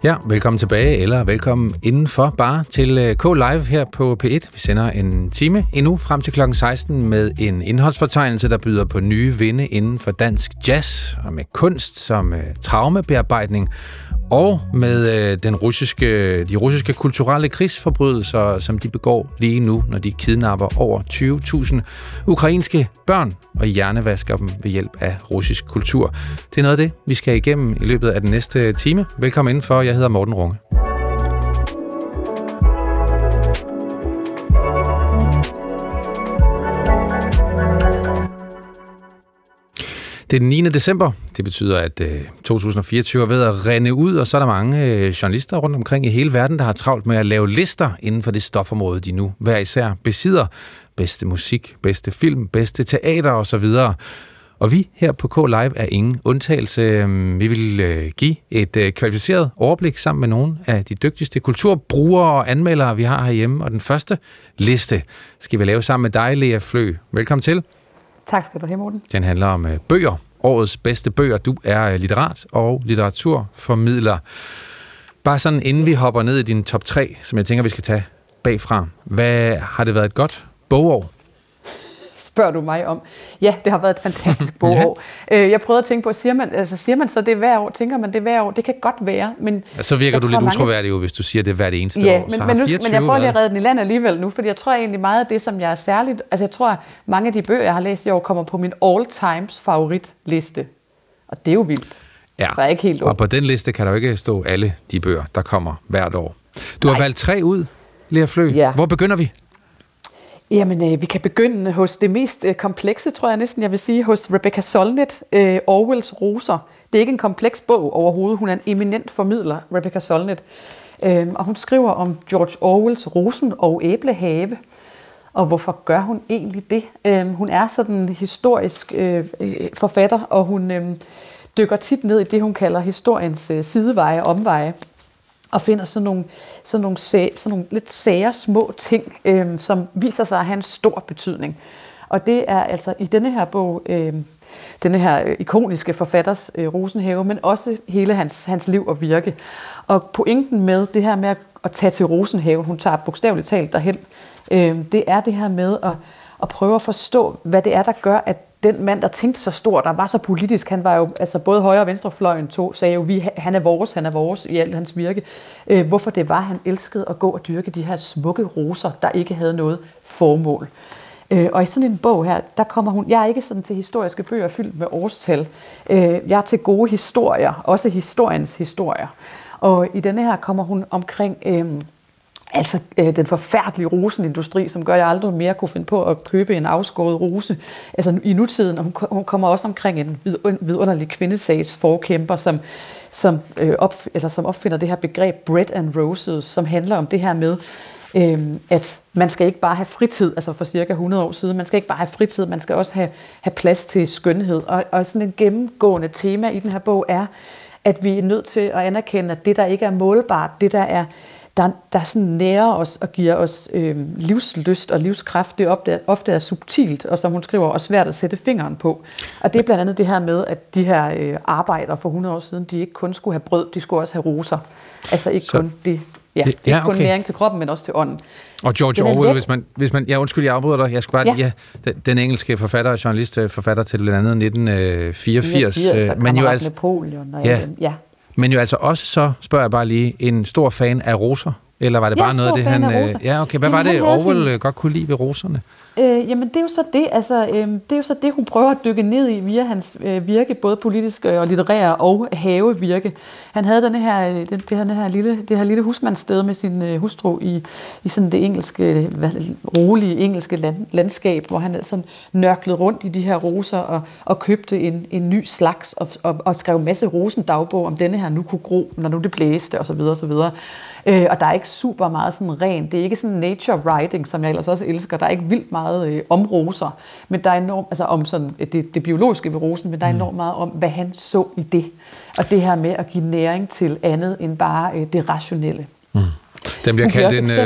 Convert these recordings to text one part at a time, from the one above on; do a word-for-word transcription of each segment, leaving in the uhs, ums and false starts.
Ja, velkommen tilbage, eller velkommen indenfor, bare til K Live her på P et. Vi sender en time endnu frem til klokken seksten med en indholdsfortegnelse, der byder på nye vinde inden for dansk jazz, og med kunst som uh, traumebearbejdning, og med uh, den russiske, de russiske kulturelle krigsforbrydelser, som de begår lige nu, når de kidnapper over tyve tusind ukrainske børn og hjernevasker dem ved hjælp af russisk kultur. Det er noget af det, vi skal igennem i løbet af den næste time. Velkommen indenfor. Jeg hedder Morten Runge. Det er den niende december. Det betyder, at øh, to tusind fireogtyve er ved at rende ud, og så er der mange øh, journalister rundt omkring i hele verden, der har travlt med at lave lister inden for det stofområde, de nu hver især besidder. Bedste musik, bedste film, bedste teater osv. Og vi her på K Live er ingen undtagelse. Vi vil øh, give et øh, kvalificeret overblik sammen med nogle af de dygtigste kulturbrugere og anmeldere, vi har herhjemme. Og den første liste skal vi lave sammen med dig, Lea Flø. Velkommen til. Tak skal du have, Morten. Den handler om øh, bøger. Årets bedste bøger. Du er litterat og litteraturformidler. Bare sådan, inden vi hopper ned i din top tre, som jeg tænker, vi skal tage bagfra. Hvad har det været et godt bogår? Spørger du mig om. Ja, det har været et fantastisk bogår. ja. Jeg prøvede at tænke på, siger man, altså, siger man så det hver år? Tænker man det hver år? Det kan godt være, men... Ja, så virker du lidt mange... utroværdig, hvis du siger det hvert eneste ja, år. Men, men, nu, men jeg prøver lige at redde den i land alligevel nu, fordi jeg tror egentlig meget af det, som jeg er særligt... Altså jeg tror, at mange af de bøger, jeg har læst i år, kommer på min all-times favoritliste. Og det er jo vildt. Ja, så er jeg ikke helt og på den liste kan der jo ikke stå alle de bøger, der kommer hvert år. Du Nej. har valgt tre ud, Lea Flø. Ja. Hvor begynder vi? Jamen, øh, vi kan begynde hos det mest øh, komplekse, tror jeg næsten, jeg vil sige, hos Rebecca Solnit, øh, Orwells Roser. Det er ikke en kompleks bog overhovedet. Hun er en eminent formidler, Rebecca Solnit. Øh, og hun skriver om George Orwells Rosen og Æblehave. Og hvorfor gør hun egentlig det? Øh, hun er sådan en historisk øh, forfatter, og hun øh, dykker tit ned i det, hun kalder historiens øh, sideveje og omveje. Og finder sådan nogle, sådan nogle, sådan nogle lidt sære små ting, øh, som viser sig at have en stor betydning. Og det er altså i denne her bog, øh, denne her ikoniske forfatters øh, Rosenhave, men også hele hans, hans liv og virke. Og pointen med det her med at, at tage til Rosenhave, hun tager bogstaveligt talt derhen, øh, det er det her med at, at prøve at forstå, hvad det er, der gør, at den mand, der tænkte så stort, der var så politisk, han var jo, altså både højre og venstrefløjen tog, sagde jo, vi, han er vores, han er vores i alt hans virke. Øh, hvorfor det var, han elskede at gå og dyrke de her smukke roser, der ikke havde noget formål. Øh, og i sådan en bog her, der kommer hun, jeg er ikke sådan til historiske bøger fyldt med årstal. Øh, jeg er til gode historier, også historiens historier. Og i denne her kommer hun omkring... Øh, Altså øh, den forfærdelige rosenindustri, som gør, at jeg aldrig mere kunne finde på at købe en afskåret rose. Altså i nutiden, og hun, hun kommer også omkring en vidunderlig kvindesags forkæmper, som, som, øh, op, altså, som opfinder det her begreb bread and roses, som handler om det her med, øh, at man skal ikke bare have fritid, altså for cirka hundrede år siden, man skal ikke bare have fritid, man skal også have, have plads til skønhed. Og, og sådan en gennemgående tema i den her bog er, at vi er nødt til at anerkende, at det, der ikke er målbart, det, der er Der, der sådan nærer os og giver os øh, livslyst og livskraft, det ofte, ofte er subtilt, og som hun skriver, og svært at sætte fingeren på. Og det er blandt andet det her med, at de her øh, arbejdere for hundrede år siden, de ikke kun skulle have brød, de skulle også have roser. Altså ikke Så, kun det, ja, ikke ja, okay. kun næring til kroppen, men også til ånden. Og George Orwell, hvis man, hvis man, ja, undskyld, jeg afbryder dig, jeg skal bare, ja. Ja, den, den engelske forfatter og journalist, forfatter til blandt andet nitten fireogfirs, fireogfirs men jo altså, Napoleon og ja, ja. Men jo altså også, så spørger jeg bare lige, en stor fan af roser? Eller var det ja, bare noget af det, han... Øh, ja, okay. Hvad jamen, var det, Orwell sin... godt kunne lide ved roserne? Øh, jamen, det er jo så det, altså, øh, det er jo så det, hun prøver at dykke ned i via hans øh, virke, både politisk og litterære og havevirke. Han havde denne her, det, det, her, det, her lille, det her lille husmandssted med sin øh, hustru i, i sådan det engelske, hvad, rolige engelske land, landskab, hvor han sådan nørklede rundt i de her roser og, og købte en, en ny slags og, og, og skrev en masse rosendagbog om denne her nu kunne gro, når nu det blæste osv. osv. Øh, og der er ikke super meget sådan ren. Det er ikke sådan nature writing, som jeg ellers også elsker. Der er ikke vildt meget øh, om roser, men der er enormt, altså om sådan det, det biologiske ved rosen, men der er enormt meget om, hvad han så i det. Og det her med at give næring til andet end bare øh, det rationelle. Mm. Den bliver kaldt en, øh,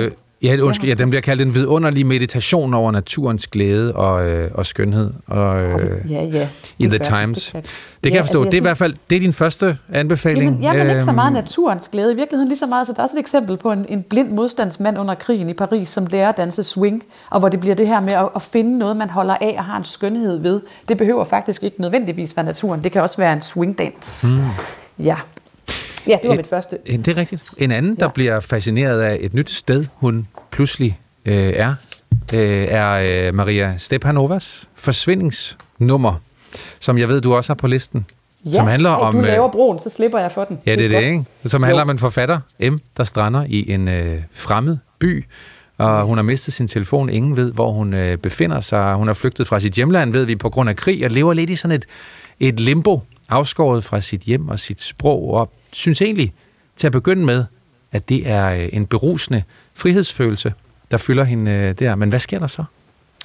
Ja, undskyld, ja, den bliver kaldt en vidunderlig meditation over naturens glæde og, øh, og skønhed. Og, øh, ja, ja. I The Times. Det, det kan ja, jeg forstå. Altså, jeg det er synes... i hvert fald det er din første anbefaling. Jamen, jamen ikke så meget naturens glæde. I virkeligheden lige så meget. Så der er også et eksempel på en, en blind modstandsmand under krigen i Paris, som lærer at danse swing, og hvor det bliver det her med at, at finde noget, man holder af og har en skønhed ved. Det behøver faktisk ikke nødvendigvis være naturen. Det kan også være en swingdans. Hmm. Ja. Ja, det var mit første. Det er rigtigt. En anden, der ja. bliver fascineret af et nyt sted, hun pludselig øh, er, øh, er øh, Maria Stepanovas forsvindingsnummer, som jeg ved, du også har på listen. Ja, som handler hey, om, du laver broen, så slipper jeg for den. Ja, det er det, det ikke? Som handler jo. om en forfatter, M, der strander i en øh, fremmed by, og hun har mistet sin telefon. Ingen ved, hvor hun øh, befinder sig. Hun er flygtet fra sit hjemland, ved vi, på grund af krig, og lever lidt i sådan et, et limbo, afskåret fra sit hjem og sit sprog, og synes egentlig til at begynde med, at det er en berusende frihedsfølelse, der fylder hende der. Men hvad sker der så?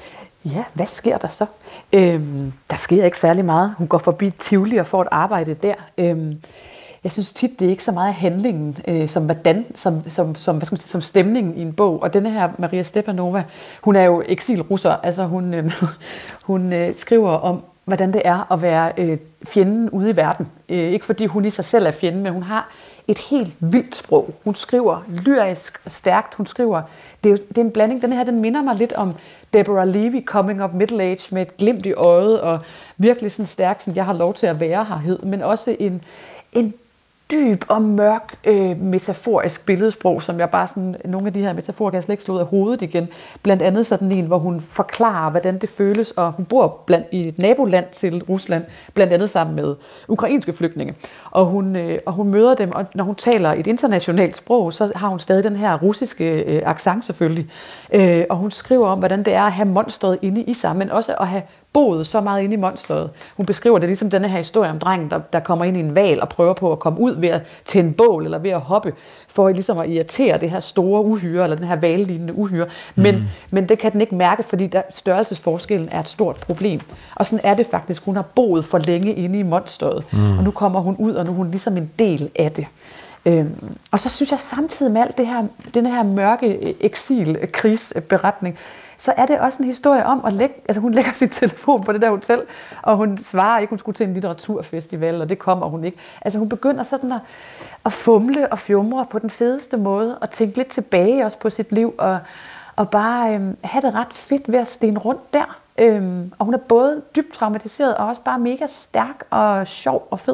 Ja, hvad sker der så? Øhm, der sker ikke særlig meget. Hun går forbi Tivoli og får et arbejde der. Øhm, jeg synes tit, det er ikke så meget handlingen, øh, som, hvordan, som, som, som, hvad skal man sige, som stemningen i en bog. Og denne her Maria Stepanova, hun er jo eksilrusser. Altså hun, øh, hun øh, skriver om, hvordan det er at være øh, fjenden ude i verden. Øh, ikke fordi hun i sig selv er fjenden, men hun har et helt vildt sprog. Hun skriver lyrisk og stærkt. Hun skriver, det er, det er en blanding. Den her, den minder mig lidt om Deborah Levy, Coming Up Middle Age, med et glimt i øjet, og virkelig sådan stærk, sådan, jeg har lov til at være her hed, men også en, en dyb og mørk øh, metaforisk billedsprog, som jeg bare sådan, nogle af de her metaforer kan jeg slet ikke slå ud af hovedet igen. Blandt andet sådan en, hvor hun forklarer, hvordan det føles, og hun bor blandt, i et naboland til Rusland, blandt andet sammen med ukrainske flygtninge. Og hun, øh, og hun møder dem, og når hun taler et internationalt sprog, så har hun stadig den her russiske øh, accent selvfølgelig. Øh, og hun skriver om, hvordan det er at have monstret inde i sig, men også at have boet så meget inde i monstret. Hun beskriver det ligesom denne her historie om drengen, der, der kommer ind i en val og prøver på at komme ud ved at tænde bål eller ved at hoppe, for ligesom at irritere det her store uhyre, eller den her vallignende uhyre. Men, mm. men det kan den ikke mærke, fordi der, størrelsesforskellen er et stort problem. Og sådan er det faktisk. Hun har boet for længe inde i monstret, mm. og nu kommer hun ud, og nu er hun ligesom en del af det. Øhm, og så synes jeg samtidig med alt det her, den her mørke eksil-krigsberetning, så er det også en historie om at lægge, altså hun lægger sit telefon på det der hotel, og hun svarer ikke, hun skulle til en litteraturfestival, og det kommer hun ikke. Altså hun begynder sådan at, at fumle og fjumre på den fedeste måde, og tænke lidt tilbage også på sit liv, og, og bare øhm, have det ret fedt ved at stene rundt der. Øhm, og hun er både dybt traumatiseret, og også bare mega stærk og sjov og fed.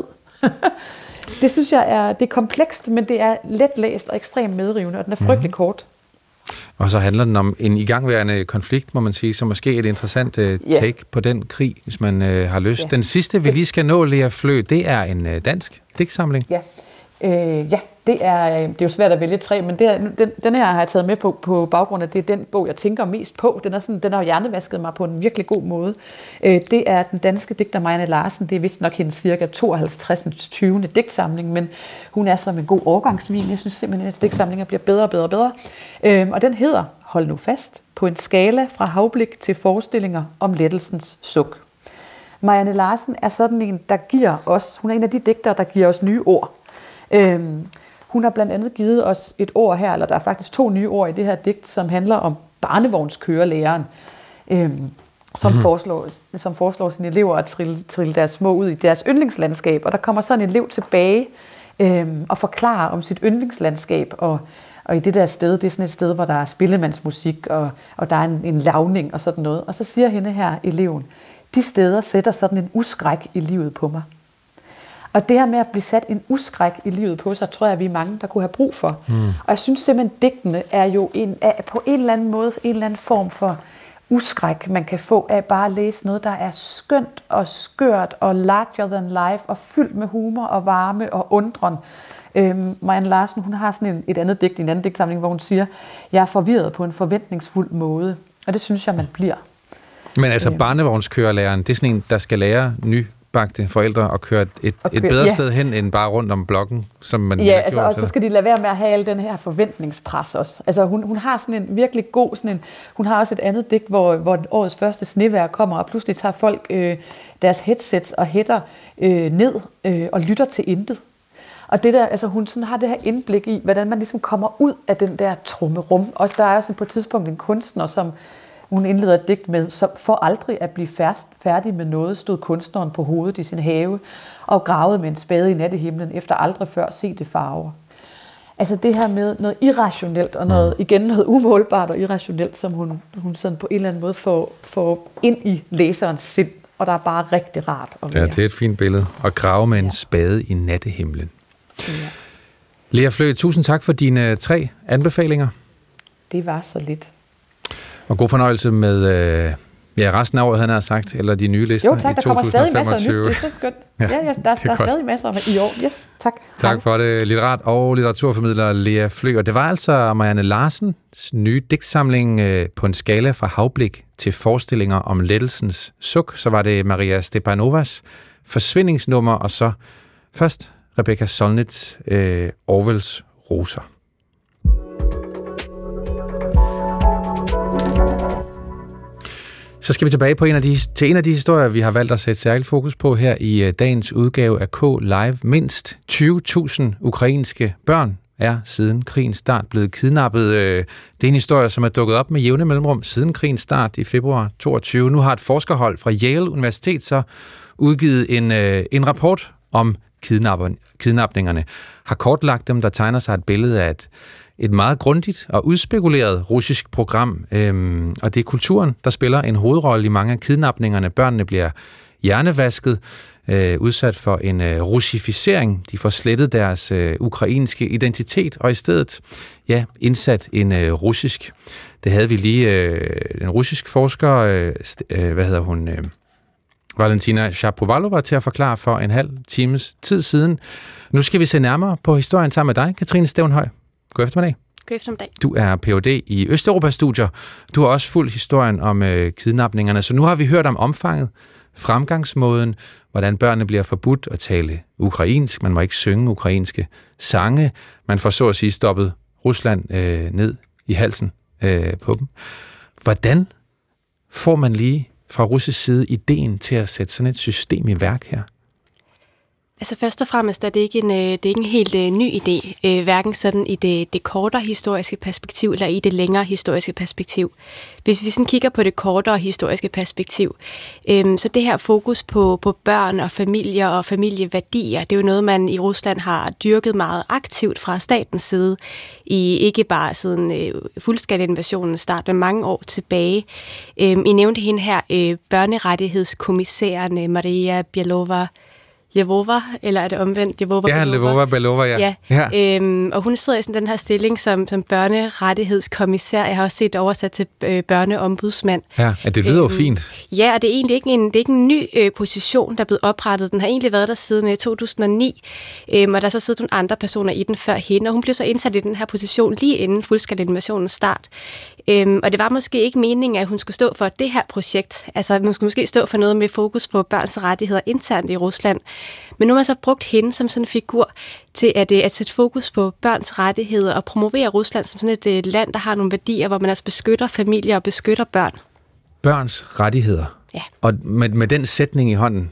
Det synes jeg er, det er komplekst, men det er let læst og ekstremt medrivende, og den er frygtelig kort. Og så handler den om en igangværende konflikt, må man sige, så måske et interessant uh, take yeah. på den krig, hvis man uh, har lyst. Yeah. Den sidste, vi lige skal nå, Lea Flø, det er en uh, dansk digtsamling. Ja, øh, ja det, er, det er jo svært at vælge tre, men det er, den, den her har jeg taget med på, på baggrund af, det er den bog, jeg tænker mest på. Den, er sådan, den har jo hjernevasket mig på en virkelig god måde. Øh, det er den danske digter Marianne Larsen. Det er vist nok hendes cirka tooghalvtreds tyvende digtsamling, men hun er som en god årgangsvin. Jeg synes simpelthen, at digtsamlinger bliver bedre og bedre og bedre. Øh, og den hedder, hold nu fast, På en skala fra havblik til forestillinger om lettelsens suk. Marianne Larsen er sådan en, der giver os, hun er en af de digtere, der giver os nye ord. Øh, Hun har blandt andet givet os et ord her, eller der er faktisk to nye ord i det her digt, som handler om barnevognskørelæreren, øhm, som, mm. foreslår, som foreslår sine elever at trille, trille deres små ud i deres yndlingslandskab. Og der kommer sådan en elev tilbage øhm, og forklarer om sit yndlingslandskab. Og, og i det der sted, det er sådan et sted, hvor der er spillemandsmusik, og, og der er en, en lavning og sådan noget. Og så siger hende her, eleven, de steder sætter sådan en uskræk i livet på mig. Og det her med at blive sat en uskræk i livet på sig, tror jeg, vi er mange, der kunne have brug for. Mm. Og jeg synes simpelthen, digtene er jo en, er på en eller anden måde, en eller anden form for uskræk, man kan få af bare at læse noget, der er skønt og skørt og larger than life og fyldt med humor og varme og undren. Øhm, Marianne Larsen, hun har sådan en, et andet digt, en anden digtsamling, hvor hun siger, jeg er forvirret på en forventningsfuld måde. Og det synes jeg, man bliver. Men altså øhm. barnevognskørelæreren, det er sådan en, der skal lære ny bagte forældre og køre et, og køre, et bedre ja. sted hen, end bare rundt om blokken, som man ja, altså, gjort, og så skal de lade være med at have al den her forventningspres også. Altså, hun, hun har sådan en virkelig god, sådan en, hun har også et andet digt, hvor, hvor årets første snevejr kommer, og pludselig tager folk øh, deres headsets og hætter øh, ned øh, og lytter til intet. Og det der, altså hun sådan har det her indblik i, hvordan man ligesom kommer ud af den der trummerum. Også der er jo på et tidspunkt en kunstner, som hun indleder et digt med, som for aldrig at blive færst, færdig med noget, stod kunstneren på hovedet i sin have og gravede med en spade i nattehimlen, efter aldrig før se det farver. Altså det her med noget irrationelt, og noget, igen noget umålbart og irrationelt, som hun, hun sådan på en eller anden måde får, får ind i læserens sind, og der er bare rigtig rart at være. Ja, det er et fint billede. At grave med en spade i nattehimlen. Ja. Lea Flø, tusind tak for dine tre anbefalinger. Det var så lidt. Og god fornøjelse med øh, ja, resten af året, han har sagt, eller de nye lister. Jo tak, der kommer stadig masser af nyt, det er så skønt. Ja, ja, ja der, der er godt. stadig masser i år. Yes, tak. Tak for det, litterat og litteraturformidler Lea Flø. Og det var altså Marianne Larsens nye digtsamling øh, på en skala fra havblik til forestillinger om lettelsens suk. Så var det Maria Stepanovas forsvindingsnummer, og så først Rebecca Solnit, øh, Orwells roser. Så skal vi tilbage på en af de, til en af de historier, vi har valgt at sætte særligt fokus på her i dagens udgave af K Live. Mindst tyve tusind ukrainske børn er siden krigens start blevet kidnappet. Det er en historie, som er dukket op med jævne mellemrum siden krigens start i februar toogtyve. Nu har et forskerhold fra Yale Universitet så udgivet en, en rapport om kidnapningerne. Har kortlagt dem, der tegner sig et billede af et Et meget grundigt og udspekuleret russisk program, øhm, og det er kulturen, der spiller en hovedrolle i mange af kidnapningerne. Børnene bliver hjernevasket, øh, udsat for en øh, russificering. De får slettet deres øh, ukrainske identitet, og i stedet ja, indsat en øh, russisk. Det havde vi lige øh, en russisk forsker, øh, øh, hvad hedder hun, øh, Valentina Shapovalova, til at forklare for en halv times tid siden. Nu skal vi se nærmere på historien sammen med dig, Katrine Stævnhøj. God eftermiddag. God eftermiddag. Du er P H D i Østeuropa-studier. Du har også fulgt historien om øh, kidnapningerne, så nu har vi hørt om omfanget, fremgangsmåden, hvordan børnene bliver forbudt at tale ukrainsk. Man må ikke synge ukrainske sange. Man får så at sige stoppet Rusland øh, ned i halsen øh, på dem. Hvordan får man lige fra russisk side ideen til at sætte sådan et system i værk her? Altså først og fremmest er det ikke en, det er ikke en helt uh, ny idé, uh, hverken sådan i det, det kortere historiske perspektiv eller i det længere historiske perspektiv. Hvis vi sådan kigger på det kortere historiske perspektiv, um, så det her fokus på, på børn og familier og familieværdier, det er jo noget, man i Rusland har dyrket meget aktivt fra statens side, i ikke bare siden uh, fuldskalainvasionen startede mange år tilbage. Um, I nævnte hende her, uh, børnerettighedskommissæren uh, Maria Bielova, Lvova, eller er det omvendt? Lvova, ja, Lvova, Belova, ja. ja. ja. Øhm, og hun sidder i sådan den her stilling som, som børnerettighedskommissær. Jeg har også set det oversat til øh, børneombudsmand. Ja, det lyder jo øhm, fint. Ja, og det er egentlig ikke en, det er ikke en ny øh, position, der er blevet oprettet. Den har egentlig været der siden øh, to tusind og ni, øhm, og der er så siddet nogle andre personer i den før hende, og hun blev så indsat i den her position lige inden fuldskalainvasionens start. Øhm, og det var måske ikke meningen, at hun skulle stå for det her projekt. Altså, hun skulle måske stå for noget med fokus på børns rettigheder internt i Rusland. Men nu har man så brugt hende som sådan en figur til at, at sætte fokus på børns rettigheder og promovere Rusland som sådan et land, der har nogle værdier, hvor man altså beskytter familier og beskytter børn. Børns rettigheder? Ja. Og med, med den sætning i hånden,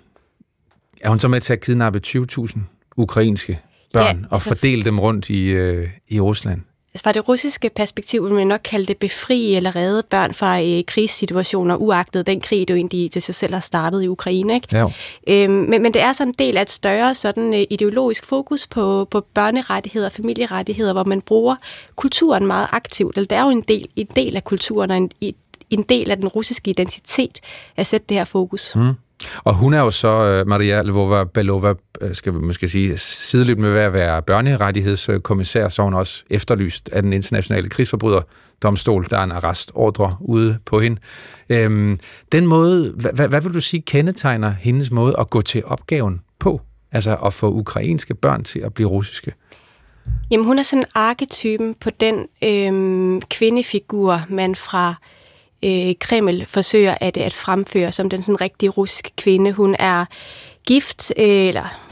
er hun så med til at kidnappe tyve tusind ukrainske børn ja, altså, og fordele dem rundt i, øh, i Rusland? Fra det russiske perspektiv vil man nok kalde det befri eller redde børn fra øh, krigssituationer, uagtet den krig, der egentlig til sig selv har startet i Ukraine. Ikke? Ja. Øhm, men, men det er sådan en del af et større sådan, øh, ideologisk fokus på, på børnerettigheder og familierettigheder, hvor man bruger kulturen meget aktivt. Eller det er jo en del, en del af kulturen og en, en del af den russiske identitet at sætte det her fokus. Mm. Og hun er jo så, Maria Lvova Belova, skal vi måske sige, sideløbende med at være børnerettighedskommissær, så hun også efterlyst af den internationale krigsforbryderdomstol. Der er en arrestordre ude på hende. Øhm, den måde, hvad, hvad vil du sige, kendetegner hendes måde at gå til opgaven på? Altså at få ukrainske børn til at blive russiske? Jamen hun er sådan arketypen på den øhm, kvindefigur, man fra Øh, Kreml forsøger at, at fremføre som den sådan rigtige russiske kvinde. Hun er gift, øh, eller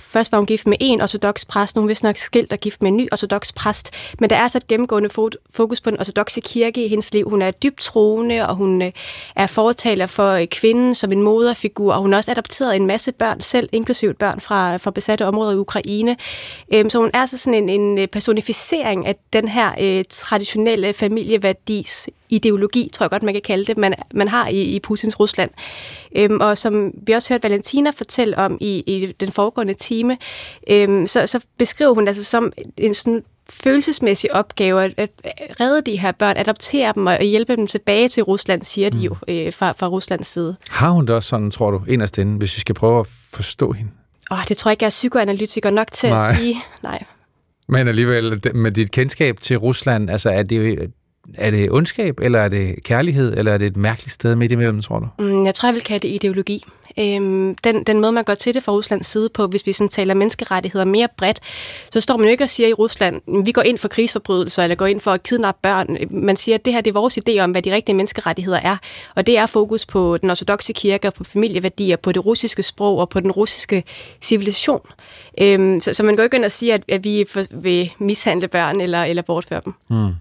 først var hun gift med en ortodoks præst, nu er hun vist nok skilt og gift med en ny ortodoks præst, men der er så et gennemgående fokus på den ortodokse kirke i hendes liv. Hun er dybt troende, og hun er fortaler for kvinden som en moderfigur, og hun har også adopteret en masse børn selv, inklusive børn fra, fra besatte områder i Ukraine. Så hun er så sådan en, en personificering af den her øh, traditionelle familieværdis ideologi, tror jeg godt, man kan kalde det, man, man har i, i Putins Rusland. Øhm, og som vi også hørte Valentina fortælle om i, i den foregående time, øhm, så, så beskriver hun altså som en sådan følelsesmæssig opgave at, at redde de her børn, adoptere dem og hjælpe dem tilbage til Rusland, siger de jo øh, fra, fra Ruslands side. Har hun det også sådan, tror du, inderst inde, hvis vi skal prøve at forstå hende? Åh, det tror jeg ikke, jeg er psykoanalytiker nok til Nej. at sige. Nej. Men alligevel, med dit kendskab til Rusland, altså er det Er det ondskab, eller er det kærlighed, eller er det et mærkeligt sted midt imellem, tror du? Mm, jeg tror, jeg vil kalde det ideologi. Øhm, den, den måde, man går til det fra Ruslands side på, hvis vi sådan taler menneskerettigheder mere bredt, så står man jo ikke og siger i Rusland, vi går ind for krigsforbrydelser, eller går ind for at kidnappe børn. Man siger, at det her det er vores idé om, hvad de rigtige menneskerettigheder er, og det er fokus på den ortodokse kirke, på familieværdier, på det russiske sprog og på den russiske civilisation. Øhm, så, så man går ikke ind og siger, at, at vi vil mishandle børn eller, eller bortføre dem. Mm.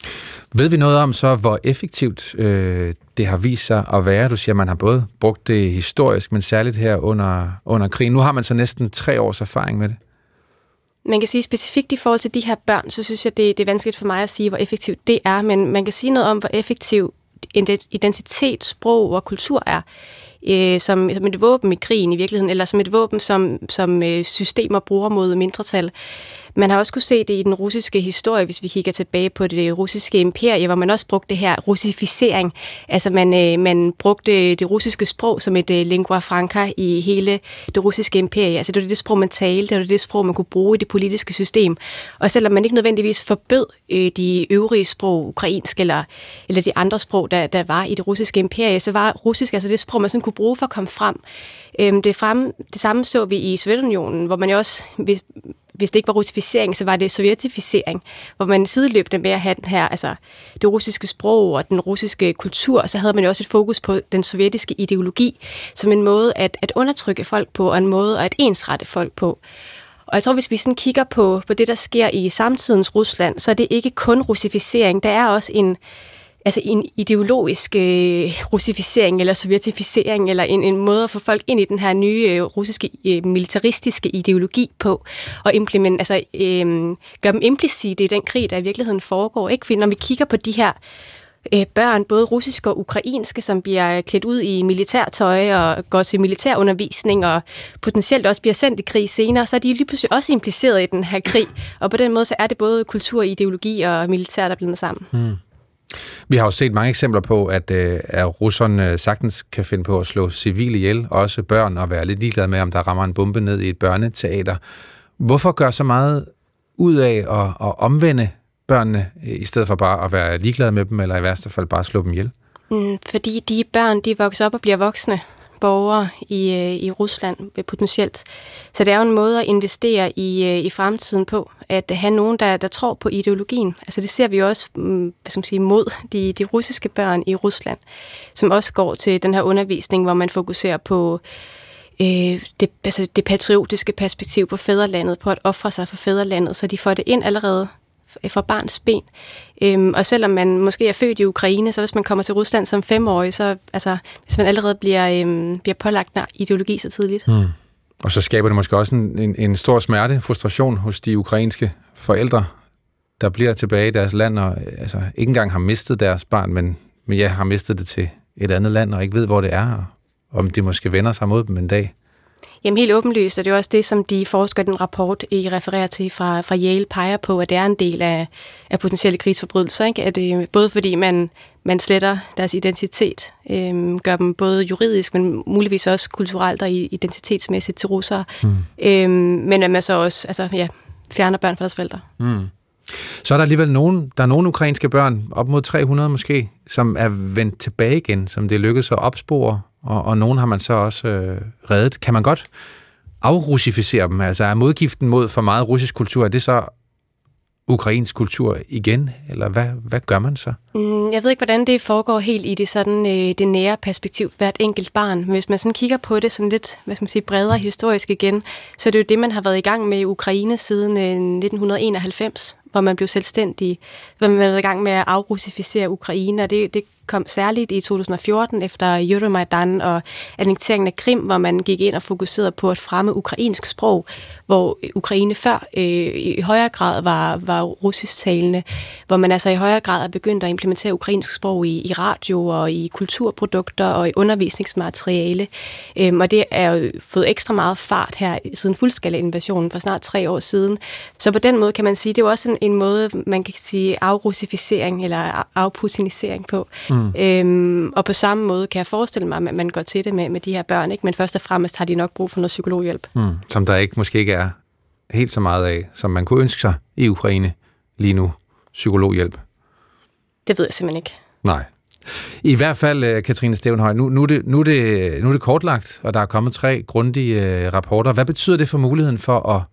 Ved vi noget om så, hvor effektivt øh, det har vist sig at være? Du siger, at man har både brugt det historisk, men særligt her under, under krigen. Nu har man så næsten tre års erfaring med det. Man kan sige specifikt i forhold til de her børn, så synes jeg, det, det er vanskeligt for mig at sige, hvor effektivt det er, men man kan sige noget om, hvor effektiv identitet, sprog og kultur er, øh, som, som et våben i krigen i virkeligheden, eller som et våben, som, som øh, systemer bruger mod mindretal. Man har også kunne se det i den russiske historie, hvis vi kigger tilbage på det russiske imperie, hvor man også brugte det her russificering. Altså man, øh, man brugte det russiske sprog som et øh, lingua franca i hele det russiske imperie. Altså det var det sprog, man talte, det var det sprog, man kunne bruge i det politiske system. Og selvom man ikke nødvendigvis forbød øh, de øvrige sprog, ukrainsk eller, eller de andre sprog, der, der var i det russiske imperie, så var russisk altså det sprog, man sådan kunne bruge for at komme frem. Øh, det, frem det samme så vi i Sovjetunionen, hvor man jo også... Hvis, Hvis det ikke var russificering, så var det sovjetificering, hvor man sideløbende med at have den her, altså det russiske sprog og den russiske kultur, så havde man jo også et fokus på den sovjetiske ideologi, som en måde at, at undertrykke folk på, og en måde at ensrette folk på. Og jeg tror, hvis vi sådan kigger på, på det, der sker i samtidens Rusland, så er det ikke kun russificering, der er også en altså en ideologisk øh, russificering eller sovjetificering, eller en, en måde at få folk ind i den her nye øh, russiske øh, militaristiske ideologi på, og implement, altså, øh, gøre dem implicite i den krig, der i virkeligheden foregår. Ikke? For når vi kigger på de her øh, børn, både russiske og ukrainske, som bliver klædt ud i militærtøj og går til militærundervisning, og potentielt også bliver sendt i krig senere, så er de lige pludselig også impliceret i den her krig. Og på den måde så er det både kultur, ideologi og militær, der bliver sammen. Hmm. Vi har jo set mange eksempler på, at, øh, at russerne sagtens kan finde på at slå civile ihjel, også børn, og være lidt ligeglade med, om der rammer en bombe ned i et børneteater. Hvorfor gør så meget ud af at, at omvende børnene, i stedet for bare at være ligeglade med dem, eller i værste fald bare slå dem ihjel? Mm, fordi de børn, de vokser op og bliver voksne borgere i, i Rusland potentielt. Så det er jo en måde at investere i, i fremtiden på, at have nogen, der, der tror på ideologien. Altså det ser vi jo også hvad skal man sige, mod de, de russiske børn i Rusland, som også går til den her undervisning, hvor man fokuserer på øh, det, altså det patriotiske perspektiv på fædrelandet, på at ofre sig for fædrelandet, så de får det ind allerede fra barns ben. Øhm, og selvom man måske er født i Ukraine, så hvis man kommer til Rusland som femårig, så altså, hvis man allerede bliver, øhm, bliver pålagt af ideologi så tidligt. Mm. Og så skaber det måske også en, en, en stor smerte, frustration hos de ukrainske forældre, der bliver tilbage i deres land, og altså, ikke engang har mistet deres barn, men, men ja, har mistet det til et andet land, og ikke ved, hvor det er, og om det måske vender sig mod dem en dag. Jamen helt åbenlyst, og det er også det, som de forskere i den rapport, I refererer til fra, fra Yale, peger på, at det er en del af, af potentielle krigsforbrydelser. Ikke? At det, både fordi man, man sletter deres identitet, øhm, gør dem både juridisk, men muligvis også kulturelt og identitetsmæssigt til russere, mm. øhm, men at man så også altså, ja, fjerner børn fra deres forældre. Mm. Så er der alligevel nogen, der er nogle ukrainske børn, op mod tre hundrede måske, som er vendt tilbage igen, som det lykkedes at opspore, og, og nogen har man så også øh, reddet. Kan man godt afrussificere dem? Altså er modgiften mod for meget russisk kultur, er det så ukrainsk kultur igen, eller hvad, hvad gør man så? Mm, jeg ved ikke, hvordan det foregår helt i det, sådan, øh, det nære perspektiv hvert enkelt barn. Men hvis man sådan kigger på det sådan lidt, hvad skal man sige, bredere historisk igen, så er det jo det, man har været i gang med i Ukraine siden øh, nitten enoghalvfems, hvor man blev selvstændig, hvor man har været i gang med at afrussificere Ukraine, og det, det kom særligt i to tusind og fjorten efter Euromaidan og annekteringen af Krim, hvor man gik ind og fokuserede på at fremme ukrainsk sprog, hvor Ukraine før øh, i højere grad var, var russisktalende, hvor man altså i højere grad er begyndt at implementere ukrainsk sprog i, i radio og i kulturprodukter og i undervisningsmateriale. Øhm, og det er jo fået ekstra meget fart her siden fuldskala-invasionen for snart tre år siden. Så på den måde kan man sige, det er jo også en, en måde, man kan sige afrussificering eller afputinisering på. Mm. Øhm, og på samme måde kan jeg forestille mig, at man går til det med, med de her børn, ikke? Men først og fremmest har de nok brug for noget psykologhjælp. Mm. Som der ikke måske ikke er helt så meget af, som man kunne ønske sig i Ukraine lige nu. Psykologhjælp. Det ved jeg simpelthen ikke. Nej. I hvert fald, Katrine Stevnhøj, nu, nu, er det, nu, er det, nu er det kortlagt, og der er kommet tre grundige øh, rapporter. Hvad betyder det for muligheden for at,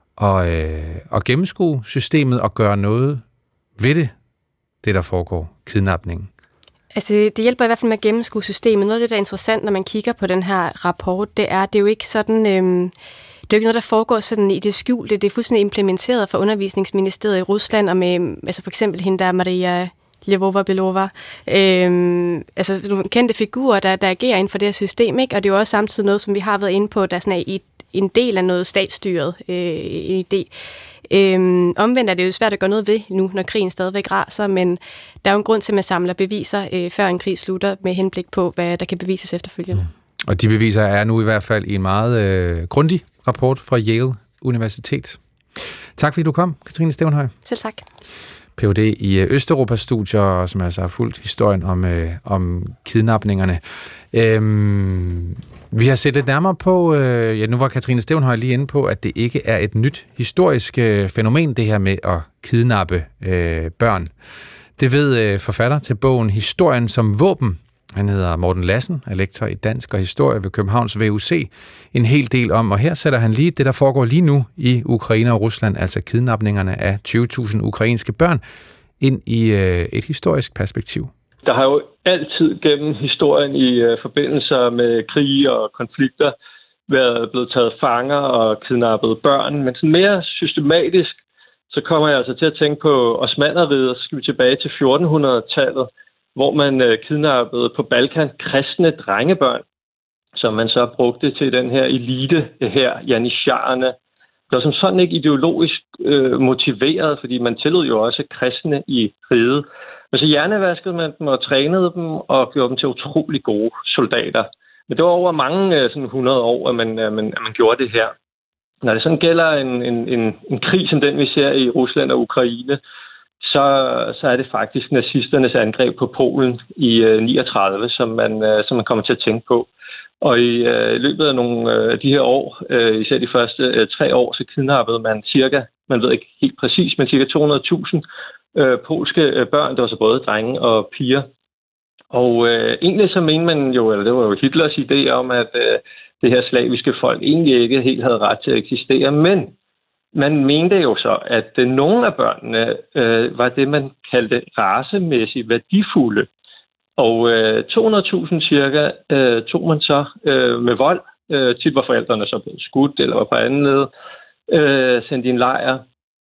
at, øh, at gennemskue systemet og gøre noget ved det, det der foregår, kidnapningen? Altså, det hjælper i hvert fald med at gennemskue systemet. Noget af det, der er interessant, når man kigger på den her rapport, det er, det er jo ikke sådan, øhm, det er jo ikke noget, der foregår sådan i det skjulte. Det er fuldstændig implementeret fra Undervisningsministeriet i Rusland, og med, altså for eksempel hende der, Maria Lvova-Belova, øhm, altså nogle kendte figurer, der, der agerer inden for det her system, ikke? Og det er jo også samtidig noget, som vi har været inde på, der sådan er i en del af noget statsstyret øh, en idé. Øhm, omvendt er det jo svært at gøre noget ved nu, når krigen stadigvæk raser, men der er jo en grund til, at man samler beviser, øh, før en krig slutter, med henblik på, hvad der kan bevises efterfølgende. Mm. Og de beviser er nu i hvert fald i en meget øh, grundig rapport fra Yale Universitet. Tak fordi du kom, Katrine Stevnhøj. Selv tak. P H D i Østeuropa-studier, som altså har fulgt historien om, øh, om kidnapningerne. Øhm, vi har set lidt nærmere på, øh, ja, nu var Katrine Stevnhøj lige inde på, at det ikke er et nyt historisk øh, fænomen, det her med at kidnappe øh, børn. Det ved øh, forfatter til bogen Historien som våben. Han hedder Morten Lassen, er lektor i dansk og historie ved Københavns V U C, en hel del om, og her sætter han lige det, der foregår lige nu i Ukraine og Rusland, altså kidnapningerne af tyve tusind ukrainske børn, ind i øh, et historisk perspektiv. Der har jo altid gennem historien i øh, forbindelser med krige og konflikter været blevet taget fanger og kidnappet børn, men sådan mere systematisk, så kommer jeg altså til at tænke på Osmannerriget, og så skal vi tilbage til fjortenhundredetallet, hvor man øh, kidnappede på Balkan kristne drengebørn, som man så brugte til den her elite her, janitsharerne. Det var som sådan ikke ideologisk øh, motiveret, fordi man tillod jo også kristne i riget. Men så hjernevaskede man dem og trænede dem og gjorde dem til utrolig gode soldater. Men det var over mange øh, sådan hundrede år, at man, at, man, at man gjorde det her. Når det sådan gælder en, en, en, en krig som den, vi ser i Rusland og Ukraine, så, så er det faktisk nazisternes angreb på Polen i øh, niogtredive, som man, øh, som man kommer til at tænke på. Og i øh, løbet af nogle af øh, de her år, øh, især de første øh, tre år, så kidnappede man cirka, man ved ikke helt præcis, men cirka to hundrede tusind øh, polske øh, børn. Det var så både drenge og piger. Og øh, egentlig så mente man jo, eller det var jo Hitlers idé om, at øh, det her slaviske folk egentlig ikke helt havde ret til at eksistere, men man mente jo så, at øh, nogle af børnene øh, var det, man kaldte racemæssigt værdifulde. Og øh, to hundrede tusind cirka øh, tog man så øh, med vold. Øh, tit var forældrene så blevet skudt eller var på anden led, øh, sendt i en lejr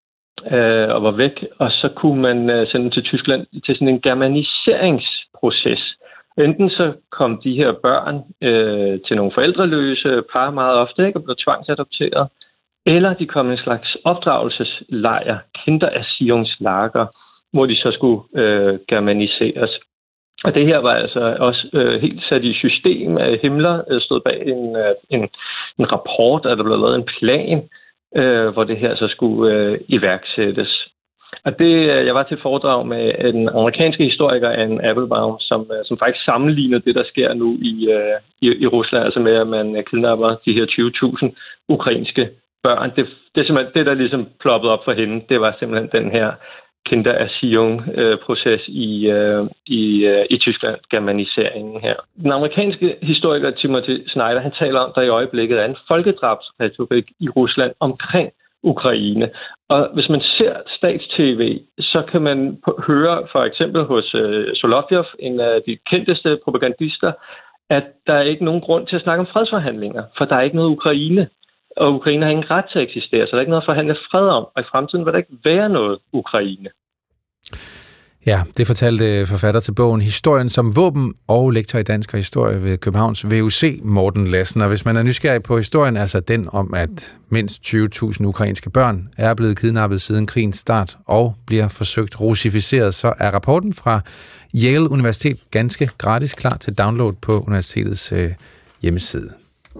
øh, og var væk. Og så kunne man øh, sende dem til Tyskland til sådan en germaniseringsproces. Enten så kom de her børn øh, til nogle forældreløse par meget ofte, ikke, og blev tvangsadopteret, eller de kom i en slags opdragelseslejr, Kindererziehungslager, hvor de så skulle øh, germaniseres. Og det her var altså også øh, helt sat i system. Himmler øh, stod bag en, øh, en, en rapport, at der blev lavet en plan, øh, hvor det her så skulle øh, iværksættes. Og det, jeg var til foredrag med en amerikanske historiker, Anne Applebaum, som, øh, som faktisk sammenligner det, der sker nu i, øh, i, i Rusland, altså med, at man kidnapper de her tyve tusind ukrainske børn. Det, det er simpelthen det, der ligesom ploppede op for hende. Det var simpelthen den her Kindererziehung-proces i, øh, i, øh, i Tyskland, germaniseringen her. Den amerikanske historiker Timothy Snyder, han taler om, der i øjeblikket er en folkedrabsretorik i Rusland omkring Ukraine. Og hvis man ser stats-tv, så kan man på, høre for eksempel hos øh, Solovjov, en af de kendteste propagandister, at der er ikke nogen grund til at snakke om fredsforhandlinger, for der er ikke noget Ukraine, og Ukraine har ingen ret til at eksistere, så der er ikke noget at forhandle fred om, og i fremtiden vil der ikke være noget Ukraine. Ja, det fortalte forfatter til bogen Historien som våben og lektor i dansk og historie ved Københavns V U C, Morten Lassen. Og hvis man er nysgerrig på historien, altså den om, at mindst tyve tusind ukrainske børn er blevet kidnappet siden krigens start og bliver forsøgt russificeret, så er rapporten fra Yale Universitet ganske gratis klar til download på universitetets øh, hjemmeside.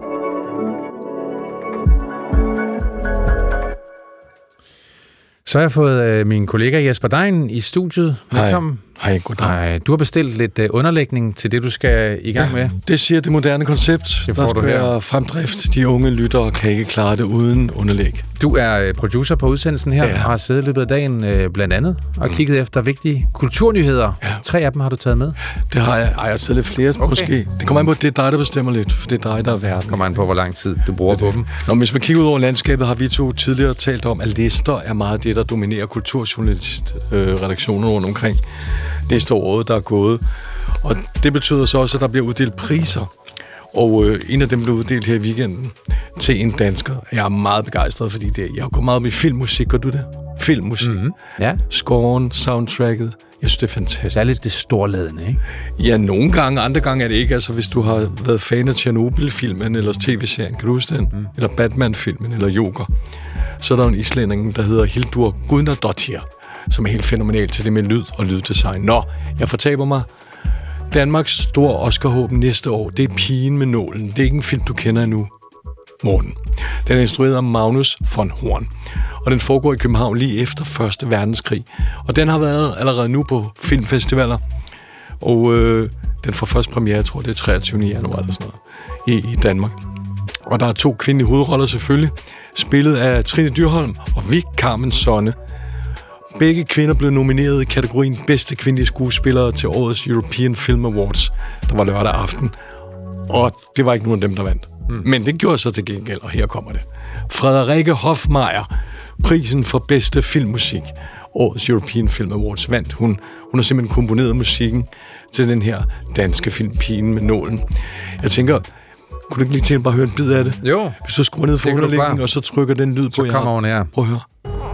Så har jeg fået øh, min kollega Jesper Dein i studiet. Velkommen. Hej, goddag. Hej. Du har bestilt lidt øh, underlægning til det, du skal i gang med. Ja, det siger det moderne koncept. Det der skal være fremdrift. De unge lyttere kan ikke klare det uden underlæg. Du er producer på udsendelsen her, ja. Og har siddet i løbet af dagen øh, blandt andet og mm. kigget efter vigtige kulturnyheder. Ja. Tre af dem har du taget med. Det har jeg. Ej, jeg har taget lidt flere okay. måske. Det kommer an på, at det er dig, der bestemmer lidt, for det er dig, der er verden. Det kommer an på, hvor lang tid du bruger på dem. Nå, hvis man kigger ud over landskabet, har vi to tidligere talt om, at lister er meget det, der dominerer kulturjournalist-redaktionen øh, rundt omkring. Næste året, der er gået. Og det betyder så også, at der bliver uddelt priser. Og øh, en af dem blev uddelt her i weekenden til en dansker. Jeg er meget begejstret, fordi det, jeg går meget op i filmmusik. Gør du det? Filmmusik. Mm-hmm. Ja. Scoren, soundtracket. Jeg synes, det er fantastisk. Det er lidt det storladende, ikke? Ja, nogle gange. Andre gange er det ikke. Altså, hvis du har været fan af Chernobyl-filmen eller tv-serien, kan du huske den? Mm. Eller Batman-filmen, eller Joker. Så er der en islænding, der hedder Hildur Guðnadóttir, som er helt fænomenal til det med lyd og lyddesign. Nå, jeg fortaber mig. Danmarks store Oscar-håb næste år, det er Pigen med nålen. Det er ikke en film, du kender endnu, Morten. Den er instrueret af Magnus von Horn, og den foregår i København lige efter første verdenskrig. Og den har været allerede nu på filmfestivaler, og øh, den får først premiere, jeg tror det er treogtyvende januar eller sådan noget, i, i Danmark. Og der er to kvindelige hovedroller selvfølgelig, spillet af Trine Dyrholm og Vik Carmen Sonne. Begge kvinder blev nomineret i kategorien bedste kvindelige skuespillere til årets European Film Awards, der var lørdag aften. Og det var ikke nogen af dem, der vandt. Mm. Men det gjorde så til gengæld, og her kommer det. Frederikke Hofmeier, prisen for bedste filmmusik, årets European Film Awards, vandt hun. Hun har simpelthen komponeret musikken til den her danske film Pigen med nålen. Jeg tænker, kunne du ikke lige tænke bare høre en bid af det? Jo. Hvis du skruer ned for underlægningen, og så trykker den lyd på. Så kommer hun her. Prøv at høre.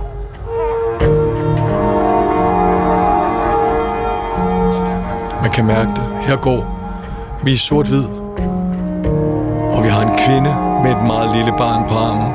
Man kan mærke det. Her går vi i sort-hvid, og vi har en kvinde med et meget lille barn på armen.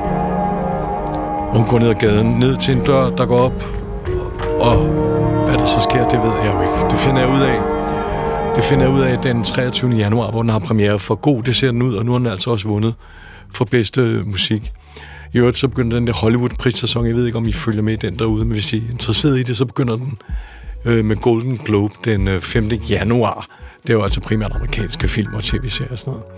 Og hun går ned ad gaden, ned til en dør, der går op, og hvad der så sker, det ved jeg jo ikke. Det finder jeg ud af. Det finder jeg ud af den treogtyvende januar, hvor den har premiere. For god, det ser den ud, og nu har den altså også vundet for bedste musik. I øvrigt så begynder den der Hollywood-prissæson. Jeg ved ikke, om I følger med i den derude, men hvis I er interesseret i det, så begynder den med Golden Globe den femte januar. Det er jo altså primært amerikanske film og tv-serier og sådan noget.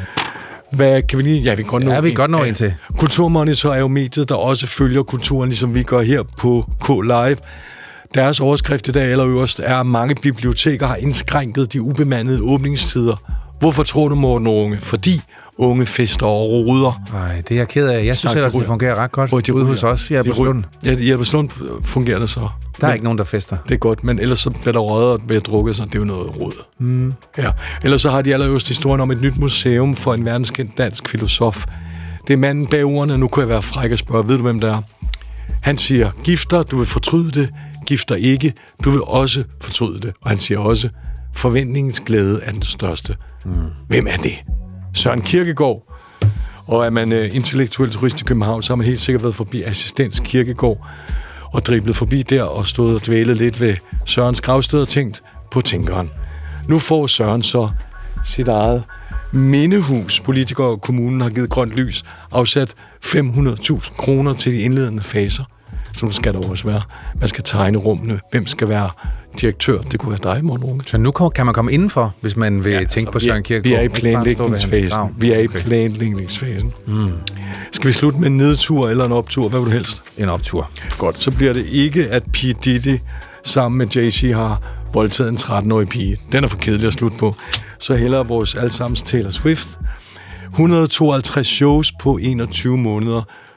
Hvad kan vi lige... Ja, vi kan godt nå, ja, vi kan godt nå ind til. Kulturmonitor er jo mediet, der også følger kulturen, ligesom vi gør her på K Live. Deres overskrift i dag allerøverst er, at mange biblioteker har indskrænket de ubemandede åbningstider. Hvorfor tror du, Morten Runge? Fordi unge fester og roder. Nej, det er jeg ked af. Jeg synes ellers, det fungerer ret godt ude hos os. Jeg er på Slund. Ja, i Albertslund fungerer det så. Der er men, ikke nogen, der fester. Det er godt, men ellers så bliver der røget og bliver drukket, så det er jo noget rod. Mm. Ja. Ellers så har de allerøverst historien om et nyt museum for en verdenskendt dansk filosof. Det er manden bag ordene, nu kunne jeg være fræk og spørge, ved du hvem det er? Han siger, gifter, du vil fortryde det. Gifter ikke, du vil også fortryde det. Og han siger også, forventningens glæde er den største. Mm. Hvem er det? Søren Kierkegaard. Og er man uh, intellektuel turist i København, så har man helt sikkert været forbi Assistens Kierkegaard og driblet forbi der og stået og dvælet lidt ved Sørens gravsted og tænkt på tænkeren. Nu får Søren så sit eget mindehus. Politikere og kommunen har givet grønt lys, afsat fem hundrede tusind kroner til de indledende faser. Så skal der også være. Man skal tegne rummene. Hvem skal være direktør? Det kunne være dig, Morten Runge. Så nu kan man komme indenfor, hvis man vil ja, tænke på Søren Kierkegaard? Vi er i planlægningsfasen. Vi er i planlægningsfasen. Mm. Skal vi slutte med en nedtur eller en optur? Hvad vil du helst? En optur. Godt. Så bliver det ikke, at P. Diddy sammen med Jay-Z har voldtaget en tretten-årig pige. Den er for kedelig at slutte på. Så hellere vores allesammens Taylor Swift. et hundrede og tooghalvtreds shows på enogtyve måneder.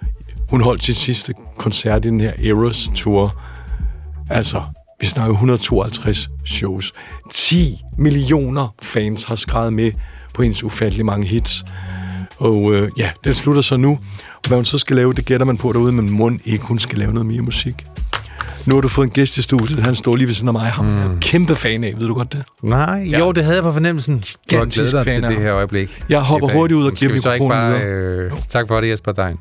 Hun holdt sin sidste koncert i den her Eras Tour. Altså, vi snakker et hundrede og tooghalvtreds shows. ti millioner fans har skrevet med på hendes ufattelig mange hits. Og øh, ja, den slutter så nu. Hvad hun så skal lave, det gætter man på derude, men må ikke, hun skal lave noget mere musik. Nu har du fået en gæst i studiet. Han står lige ved siden af mig. Ham mm. er jeg kæmpe fan af. Ved du godt det? Nej, ja. Jo, det havde jeg på fornemmelsen. Du har glædet dig til det her øjeblik. Jeg hopper hurtigt ud og giver mikrofonen bare, øh, tak for det, Jesper Dein.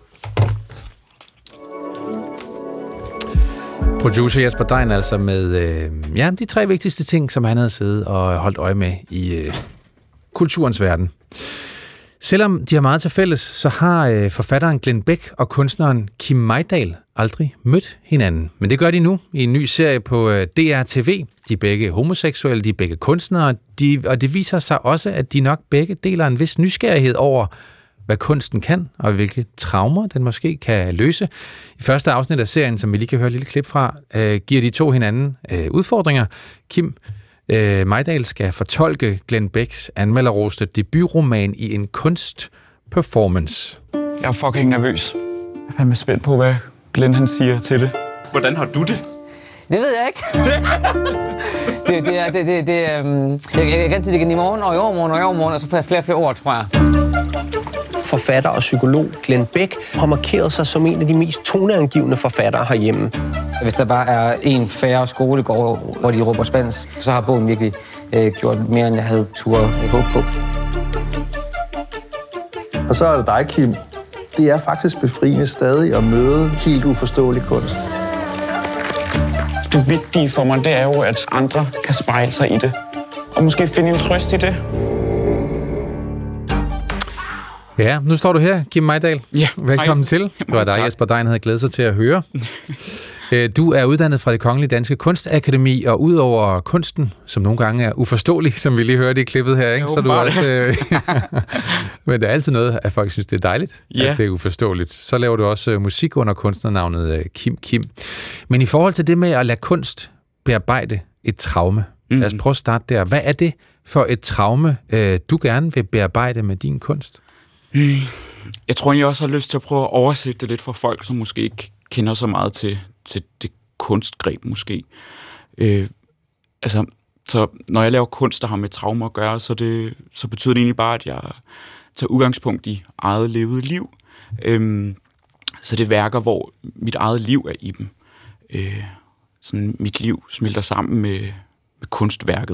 Producer Jesper Dein altså med øh, ja, de tre vigtigste ting, som han havde siddet og holdt øje med i øh, kulturens verden. Selvom de har meget til fælles, så har øh, forfatteren Glenn Beck og kunstneren Kim Mejdal aldrig mødt hinanden. Men det gør de nu i en ny serie på øh, D R T V. De er begge homoseksuelle, de er begge kunstnere, de, og det viser sig også, at de nok begge deler en vis nysgerrighed over, hvad kunsten kan, og hvilke traumer den måske kan løse. I første afsnit af serien, som vi lige kan høre et lille klip fra, øh, giver de to hinanden øh, udfordringer. Kim øh, Mejdal skal fortolke Glenn Becks anmelderroste debutroman i en kunstperformance. Jeg er fucking nervøs. Jeg er fandme spændt på, hvad Glenn han siger til det. Hvordan har du det? Det ved jeg ikke. det, det er, det, det, det, um, jeg, jeg, jeg kan altid ligge i morgen og i overmorgen og i overmorgen, og så får jeg flere og flere ord, tror jeg. Forfatter og psykolog Glenn Beck har markeret sig som en af de mest toneangivende forfattere herhjemme. Hvis der bare er en færre skolegård, hvor de råber spansk, så har bogen virkelig øh, gjort mere, end jeg havde turde håbe på. Og så er det dig, Kim. Det er faktisk befriende stadig at møde helt uforståelig kunst. Det vigtige for mig, det er jo, at andre kan spejle sig i det. Og måske finde en trøst i det. Ja, nu står du her, Kim Mejdal. Ja, velkommen hej. til. Det var dig, Jesper Dein havde glædet sig til at høre. Du er uddannet fra Det Kongelige Danske Kunstakademi, og udover kunsten, som nogle gange er uforståelig, som vi lige hørte i klippet her, ikke? Jo, Så du også, øh, men der er altid noget, at folk synes, det er dejligt, ja. at det er uforståeligt. Så laver du også musik under kunstnernavnet Kim Kim. Men i forhold til det med at lade kunst bearbejde et traume, mm. lad os prøve at starte der. Hvad er det for et traume, du gerne vil bearbejde med din kunst? Jeg tror egentlig også, jeg har lyst til at prøve at oversætte det lidt for folk, som måske ikke kender så meget til, til det kunstgreb måske. Øh, altså, så når jeg laver kunst, der har med traumer at gøre, så, det, så betyder det egentlig bare, at jeg tager udgangspunkt i eget levet liv. Øh, så det værker, hvor mit eget liv er i dem. Øh, sådan mit liv smelter sammen med, med kunstværket.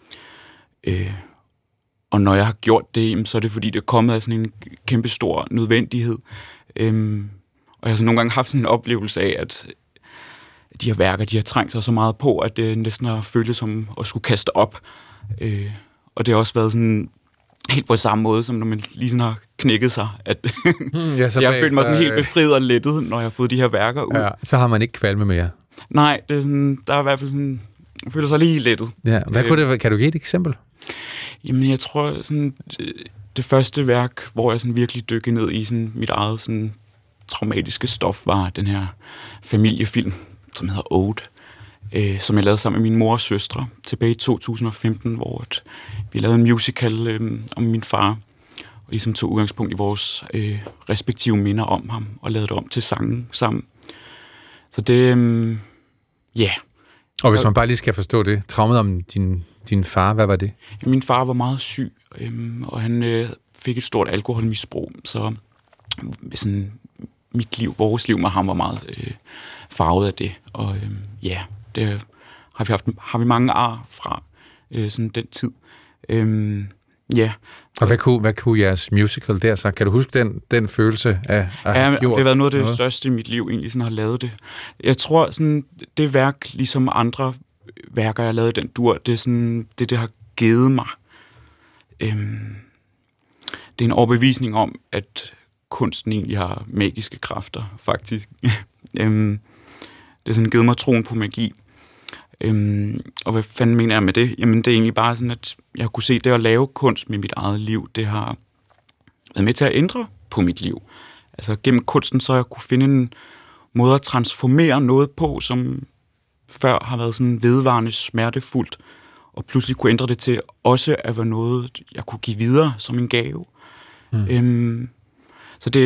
Øh, Og når jeg har gjort det, så er det fordi, det er kommet af sådan en kæmpe stor nødvendighed. Øhm, og jeg har så nogle gange haft sådan en oplevelse af, at de her værker, de har trængt sig så meget på, at det næsten har føltes som at skulle kaste op. Øh, og det har også været sådan helt på samme måde, som når man lige sådan har knækket sig. At hmm, ja, jeg har følt mig sådan helt befriet og lettet, når jeg har fået de her værker ud. Ja, så har man ikke kvalme mere. Nej, det er sådan, der er i hvert fald sådan, jeg føler sig lige lettet. Ja, hvad kunne det, kan du give et eksempel? Jamen, jeg tror, sådan, det, det første værk, hvor jeg sådan virkelig dykkede ned i sådan, mit eget sådan, traumatiske stof, var den her familiefilm, som hedder Ode, øh, som jeg lavede sammen med min mor og søstre tilbage i to tusind og femten, hvor at vi lavede en musical øh, om min far, og ligesom tog udgangspunkt i vores øh, respektive minder om ham, og lavede det om til sangen sammen. Så det, øh, ja... Yeah. Og hvis man bare lige skal forstå det, traumet om din, din far, hvad var det? Min far var meget syg, øhm, og han øh, fik et stort alkoholmisbrug, så sådan, mit liv, vores liv med ham var meget øh, farvet af det. Og øh, ja, det har vi, haft, har vi mange ar fra øh, sådan den tid. Øhm, ja. Og hvad kunne, hvad kunne jeres musical der så? Kan du huske den, den følelse af at ja, have gjort det har været noget af det noget? største i mit liv, egentlig sådan har lavet det. Jeg tror, sådan, det værk, ligesom andre værker, jeg har lavet i den dur, det er sådan, det, det har givet mig. Øhm, det er en overbevisning om, at kunsten egentlig har magiske kræfter, faktisk. øhm, det har sådan givet mig troen på magi. Øhm, og hvad fanden mener jeg med det? Jamen, det er egentlig bare sådan, at jeg kunne se det at lave kunst med mit eget liv, det har været med til at ændre på mit liv. Altså gennem kunsten, så jeg kunne finde en måde at transformere noget på, som før har været sådan vedvarende smertefuldt, og pludselig kunne ændre det til også at være noget, jeg kunne give videre som en gave. Mm. Øhm, så det,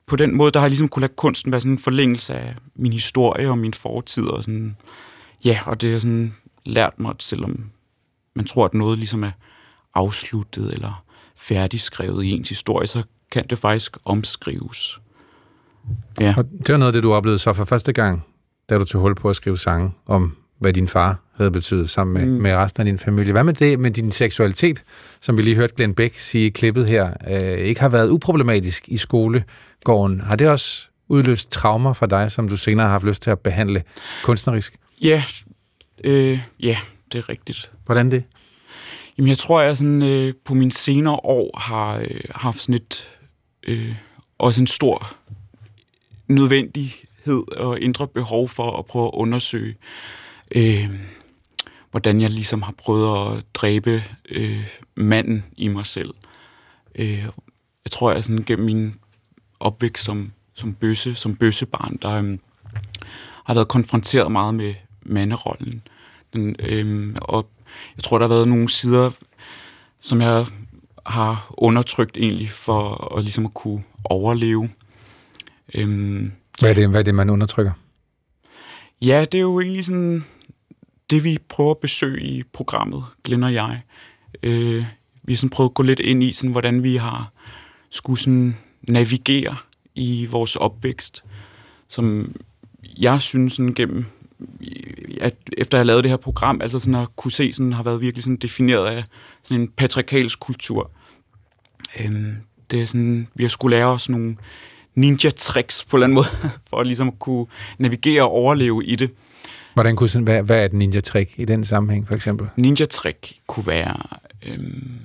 på den måde, der har jeg ligesom kunne lade kunsten være sådan en forlængelse af min historie og min fortid. Og sådan, ja, og det har sådan lært mig, at selvom man tror, at noget ligesom er afsluttet eller færdigskrevet i ens historie, så kan det faktisk omskrives. Ja. Og det var noget af det, du oplevede så for første gang, da du tog hul på at skrive sange om, hvad din far havde betydet sammen med, mm. med resten af din familie. Hvad med det med din seksualitet, som vi lige hørte Glenn Bæk sige i klippet her, øh, ikke har været uproblematisk i skolegården? Har det også udløst traumer for dig, som du senere har haft lyst til at behandle kunstnerisk? Ja, øh, ja, det er rigtigt. Hvordan det? Jamen, jeg tror, jeg sådan, øh, på mine senere år har øh, haft sådan et, øh, også en stor nødvendighed og indre behov for at prøve at undersøge, øh, hvordan jeg ligesom har prøvet at dræbe øh, manden i mig selv. Øh, jeg tror, jeg sådan gennem min opvækst som, som bøsse, som bøssebarn, der øh, har været konfronteret meget med manderollen. Den, øh, og jeg tror, der har været nogle sider, som jeg har undertrykt egentlig for at, ligesom at kunne overleve. Øhm, hvad, er det, hvad er det, man undertrykker? Ja, det er jo egentlig sådan det, vi prøver at besøge i programmet, Glenn og jeg. Øh, vi har sådan prøvet at gå lidt ind i, sådan, hvordan vi har skulle sådan navigere i vores opvækst, som jeg synes sådan gennem, at efter jeg lavede det her program, altså sådan at kunne se, sådan har været virkelig sådan defineret af sådan en patriarkalsk kultur. Øhm, det er sådan, vi har skulle lære os nogle ninja-tricks på en eller anden måde, for at ligesom kunne navigere og overleve i det. Hvordan kunne sådan, hvad, hvad er et ninja-trick i den sammenhæng, for eksempel? Ninja-trick kunne være, øhm,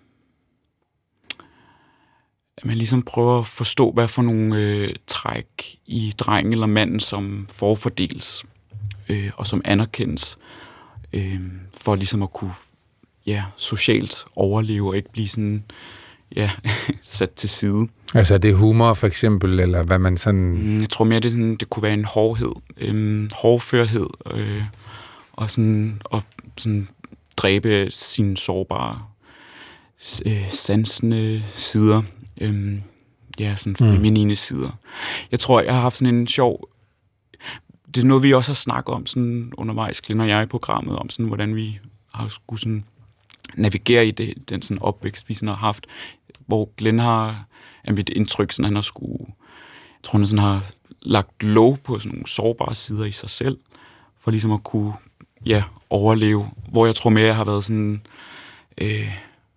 at man ligesom prøver at forstå, hvad for nogle øh, træk i drengen eller manden, som forfordeles øh, og som anerkendes, øh, for ligesom at kunne ja, socialt overleve og ikke blive sådan ja, sat til side. Altså det er humor for eksempel, eller hvad man sådan... Jeg tror mere, det, sådan, det kunne være en hårdhed, øh, hårdførhed, øh, og sådan, og sådan dræbe sine sårbare, øh, sansende sider. Øh, ja, sådan feminine mm. sider. Jeg tror, jeg har haft sådan en sjov... Det er noget, vi også har snakket om sådan undervejs, Glenn og jeg i programmet, om sådan, hvordan vi har skulle sådan navigere i det, den sådan opvækst, vi sådan har haft, hvor Glenn har, er mit indtryk, sådan han har skulle, jeg tror, han sådan har lagt låg på sådan nogle sårbare sider i sig selv, for ligesom at kunne, ja, overleve, hvor jeg tror mere, jeg har været sådan, øh,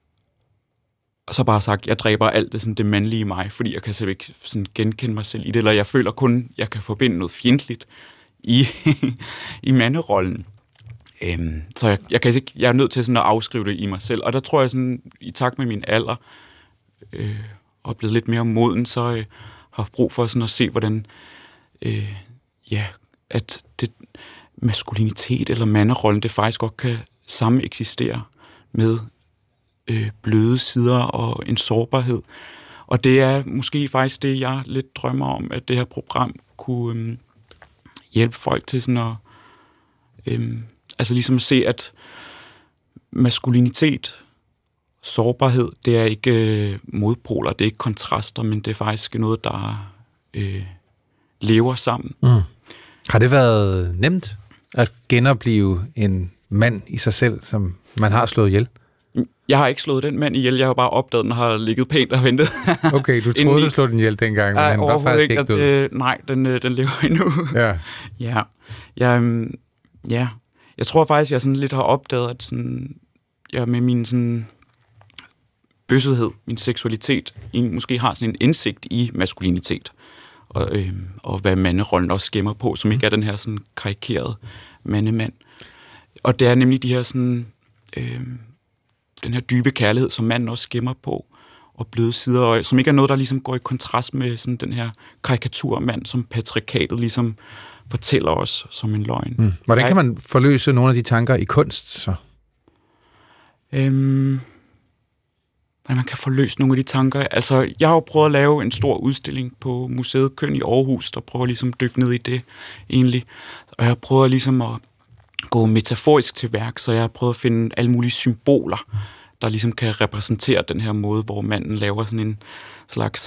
og så bare sagt, jeg dræber alt det, sådan det mandlige i mig, fordi jeg kan selv ikke sådan genkende mig selv i det, eller jeg føler kun, jeg kan forbinde noget fjendtligt i, i manderollen. Øhm, så jeg, jeg, kan ikke, jeg er nødt til sådan at afskrive det i mig selv, og der tror jeg sådan, i takt med min alder, øh, og blevet lidt mere moden, så øh, har jeg haft brug for sådan at se, hvordan øh, ja, at det maskulinitet eller manderollen, det faktisk godt kan samme eksistere med øh, bløde sider og en sårbarhed. Og det er måske faktisk det, jeg lidt drømmer om, at det her program kunne øh, hjælpe folk til sådan at øh, altså ligesom at se, at maskulinitet, sårbarhed, det er ikke øh, modpoler, det er ikke kontraster, men det er faktisk noget, der øh, lever sammen. Mm. Har det været nemt at genopleve en mand i sig selv, som man har slået ihjel? Jeg har ikke slået den mand ihjel, jeg har bare opdaget, at den har ligget pænt og ventet. Okay, du troede, du slog den ihjel dengang, men Ej, han var faktisk ikke, ikke død. Øh, nej, den, øh, den lever endnu. Ja. Ja. Jeg, øh, ja. Jeg tror faktisk, jeg sådan lidt har opdaget, at sådan, jeg med min sådan bøssethed, min seksualitet, måske har sådan en indsigt i maskulinitet, og, øh, og hvad manderollen også gemmer på, som ikke er den her sådan karikerede mandemand. Og det er nemlig de her sådan, øh, den her dybe kærlighed, som manden også gemmer på, og bløde sider, og, som ikke er noget, der ligesom går i kontrast med sådan den her karikaturmand, som patriarkatet ligesom fortæller os som en løgn. Mm. Hvordan kan man forløse nogle af de tanker i kunst, så? Øhm, hvordan man kan forløse nogle af de tanker? Altså, jeg har jo prøvet at lave en stor udstilling på Museet Køn i Aarhus, der prøver ligesom at dykke ned i det, egentlig. Og jeg har prøvet ligesom at gå metaforisk til værk, så jeg har prøvet at finde alle mulige symboler, der ligesom kan repræsentere den her måde, hvor manden laver sådan en slags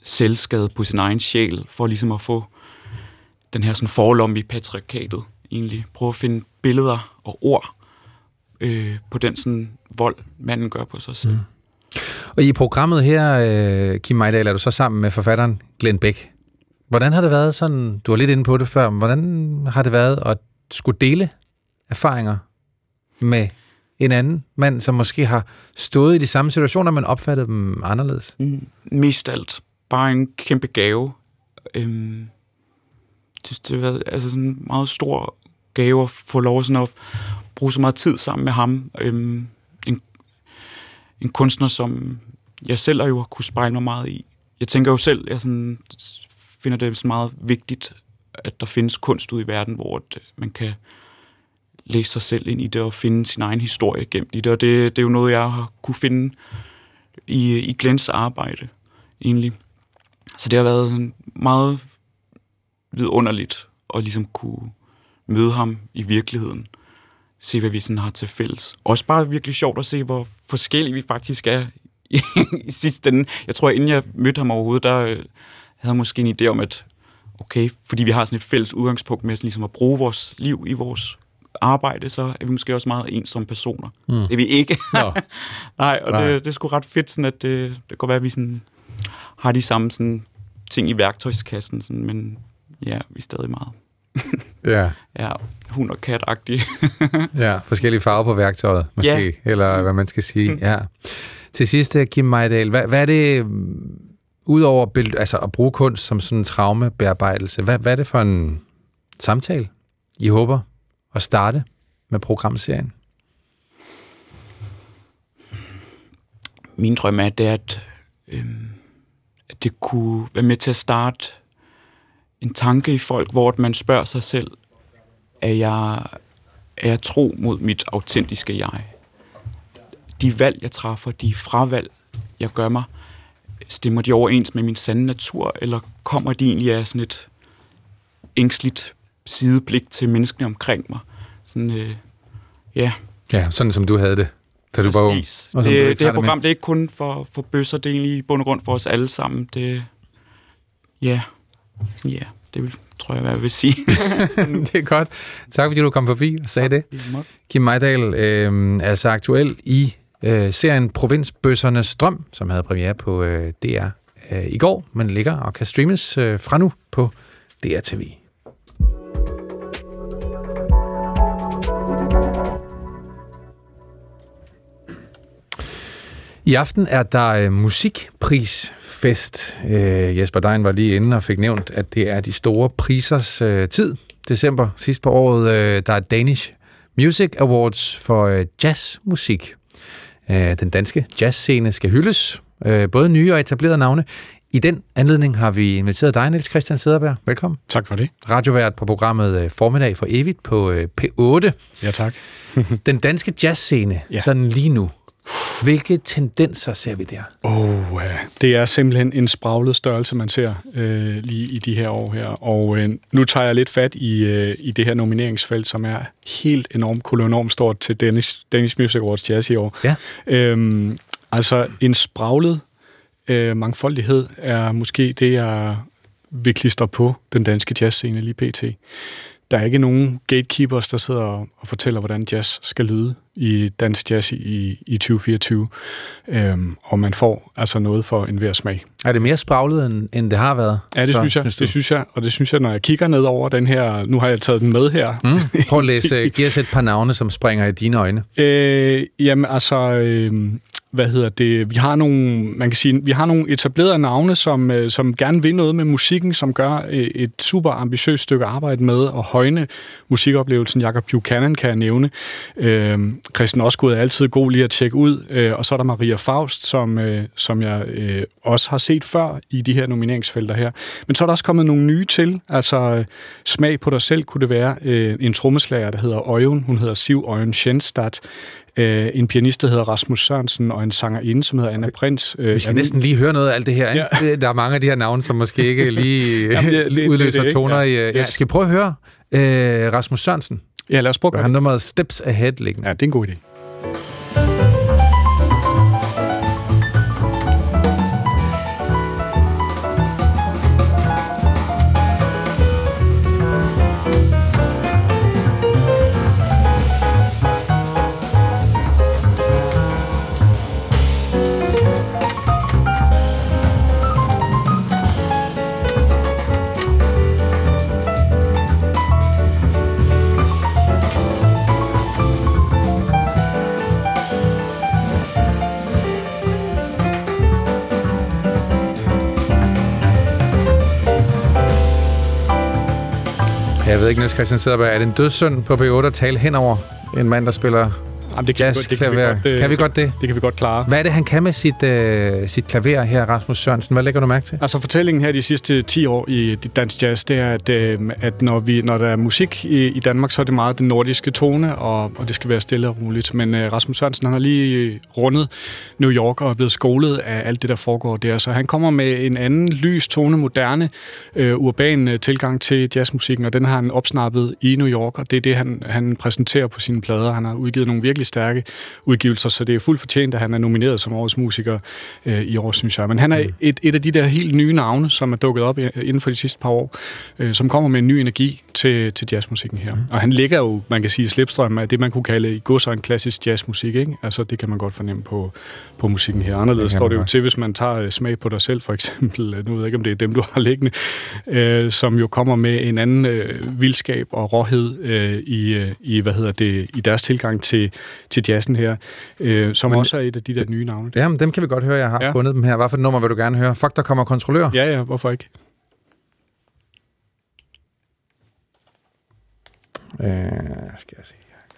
selvskade på sin egen sjæl, for ligesom at få den her sådan forlomme i patriarkatet, egentlig. Prøve at finde billeder og ord øh, på den sådan vold, manden gør på sig selv. Mm. Og i programmet her, øh, Kim Mejdal, er du så sammen med forfatteren Glenn Bæk. Hvordan har det været sådan, du var lidt inde på det før, hvordan har det været at skulle dele erfaringer med en anden mand, som måske har stået i de samme situationer, men opfattet dem anderledes? Mm, mest alt. Bare en kæmpe gave. Øhm, synes, det har været altså sådan en meget stor gave at få lov sådan at bruge så meget tid sammen med ham. Øhm, en, en kunstner, som jeg selv har jo kunne spejle mig meget i. Jeg tænker jo selv, jeg sådan, finder det så meget vigtigt, at der findes kunst ude i verden, hvor man kan læse sig selv ind i det og finde sin egen historie gennem i det. Og det, det er jo noget, jeg har kunne finde i, i Glens arbejde, egentlig. Så det har været meget vidunderligt at ligesom kunne møde ham i virkeligheden. Se, hvad vi sådan har til fælles. Også bare virkelig sjovt at se, hvor forskellige vi faktisk er i, i sidste ende. Jeg tror, inden jeg mødte ham overhovedet, der havde jeg måske en idé om, at okay, fordi vi har sådan et fælles udgangspunkt med sådan ligesom at bruge vores liv i vores arbejde, så er vi måske også meget ens som personer. Mm. Det er vi ikke. No. Nej, og det, det er sgu ret fedt, sådan at det, det kan være, at vi sådan har de samme sådan ting i værktøjskassen, sådan, men ja, vi er stadig meget. Ja. Ja, hund- og kat-agtige. Ja, forskellige farver på værktøjet, måske, ja. Eller hvad man skal sige. Ja. Til sidst, Kim Mejdal, hvad, hvad er det, udover altså at bruge kunst som sådan en traumebearbejdelse, hvad, hvad er det for en samtale, I håber at starte med programserien? Min drøm er, det er, at, øhm, at det kunne være med til at starte en tanke i folk, hvor man spørger sig selv, er jeg, er jeg tro mod mit autentiske jeg? De valg, jeg træffer, de fravalg, jeg gør mig, stemmer de overens med min sande natur, eller kommer de egentlig af sådan et ængstligt sideblik til menneskene omkring mig? Sådan, øh, ja. Ja, sådan som du havde det, da du var ung. Det, det her program, det er ikke kun for, for bøsser, det er egentlig i bund og grund for os alle sammen. Det, ja, ja, det vil, tror jeg, hvad jeg vil sige. Det er godt. Tak fordi du kom forbi og sagde det. Kim Mejdal, øh, altså aktuel i øh, serien Provinsbøssernes Drøm, som havde premiere på øh, D R øh, i går, men ligger og kan streames øh, fra nu på D R T V. I aften er der musikprisfest. Jesper Dein var lige inde og fik nævnt, at det er de store prisers tid. December sidst på året, der er Danish Music Awards for jazzmusik. Den danske jazzscene skal hyldes. Både nye og etablerede navne. I den anledning har vi inviteret dig, Niels Christian Cederberg. Velkommen. Tak for det. Radiovært på programmet Formiddag for Evigt på P otte. Ja, tak. Den danske jazzscene, ja. Sådan lige nu. Hvilke tendenser ser vi der? Oh, uh, det er simpelthen en spraglet størrelse, man ser uh, lige i de her år her. Og uh, nu tager jeg lidt fat i, uh, i det her nomineringsfelt, som er helt enormt, kolonormt stort til Danish, Danish Music Awards Jazz i år. Ja. Um, altså en spraglet uh, mangfoldighed er måske det, jeg vil klistre på den danske jazzscene lige pt. Der er ikke nogen gatekeepers, der sidder og fortæller, hvordan jazz skal lyde i dansk jazz i, i tyve fireogtyve. Øhm, og man får altså noget for enhver smag. Er det mere spraglet, end, end det har været? Ja, det, så, synes jeg, synes det synes jeg. Og det synes jeg, når jeg kigger ned over den her... Nu har jeg taget den med her. Mm. Prøv at læse. Giv os et par navne, som springer i dine øjne. Øh, jamen, altså... Øh, hvad hedder det, vi har nogle, man kan sige, vi har nogle etablerede navne, som, som gerne vil noget med musikken, som gør et super ambitiøst stykke arbejde med at højne musikoplevelsen. Jacob Buchanan kan jeg nævne. Øh, Christian Osgood er altid god lige at tjekke ud. Øh, og så er der Maria Faust, som, øh, som jeg øh, også har set før i de her nomineringsfelter her. Men så er der også kommet nogle nye til. Altså smag på dig selv kunne det være. Øh, en trommeslager, der hedder Øjen. Hun hedder Siv Øjen Schenstadt. Øh, en pianist, der hedder Rasmus Sørensen, og en sangerinde, som hedder Anna Prins. Øh, Vi skal næsten lige høre noget af alt det her. Ja. Der er mange af de her navne, som måske ikke lige Jamen, det, det, udløser det, det, toner. Ja. I, ja. Skal vi prøve at høre øh, Rasmus Sørensen? Ja, lad os prøve. Han har nummeret Steps Ahead liggende. Ja, det er en god idé. Jeg ved ikke, Niels Christian Cederberg, er det en dødssynd på P otte at tale henover en mand, der spiller Jamen, det kan jazz, vi, det kan vi, godt, det, kan vi godt det? Det kan vi godt klare. Hvad er det, han kan med sit, øh, sit klaver her, Rasmus Sørensen? Hvad lægger du mærke til? Altså fortællingen her de sidste ti år i dansk jazz, det er, at, øh, at når, vi, når der er musik i, i Danmark, så er det meget den nordiske tone, og, og det skal være stille og roligt. Men øh, Rasmus Sørensen, han har lige rundet New York og er blevet skolet af alt det, der foregår der. Så han kommer med en anden lys tone, moderne, øh, urban øh, tilgang til jazzmusikken, og den har han opsnappet i New York, og det er det, han, han præsenterer på sine plader. Han har udgivet nogle virkelig stærke udgivelser, så det er fuldt fortjent, at han er nomineret som årets musiker øh, i år, synes jeg. Men han er et, et af de der helt nye navne, som er dukket op inden for de sidste par år, øh, som kommer med en ny energi til, til jazzmusikken her. Mm. Og han ligger jo, man kan sige, slipstrøm af det, man kunne kalde i godsøjne klassisk jazzmusik, ikke? Altså, det kan man godt fornemme på, på musikken her. Anderledes står det jo til, hvis man tager smag på dig selv, for eksempel. Nu ved jeg ikke, om det er dem, du har liggende, øh, som jo kommer med en anden øh, vildskab og råhed øh, i, i, hvad hedder det, i deres tilgang til, til jazzen her, øh, som men, også er et af de der nye navne. Jamen, dem kan vi godt høre. Jeg har ja. fundet dem her. Hvad for et nummer vil du gerne høre? Fuck, der kommer kontrollør. Ja, ja, hvorfor ikke? Øh, skal jeg se.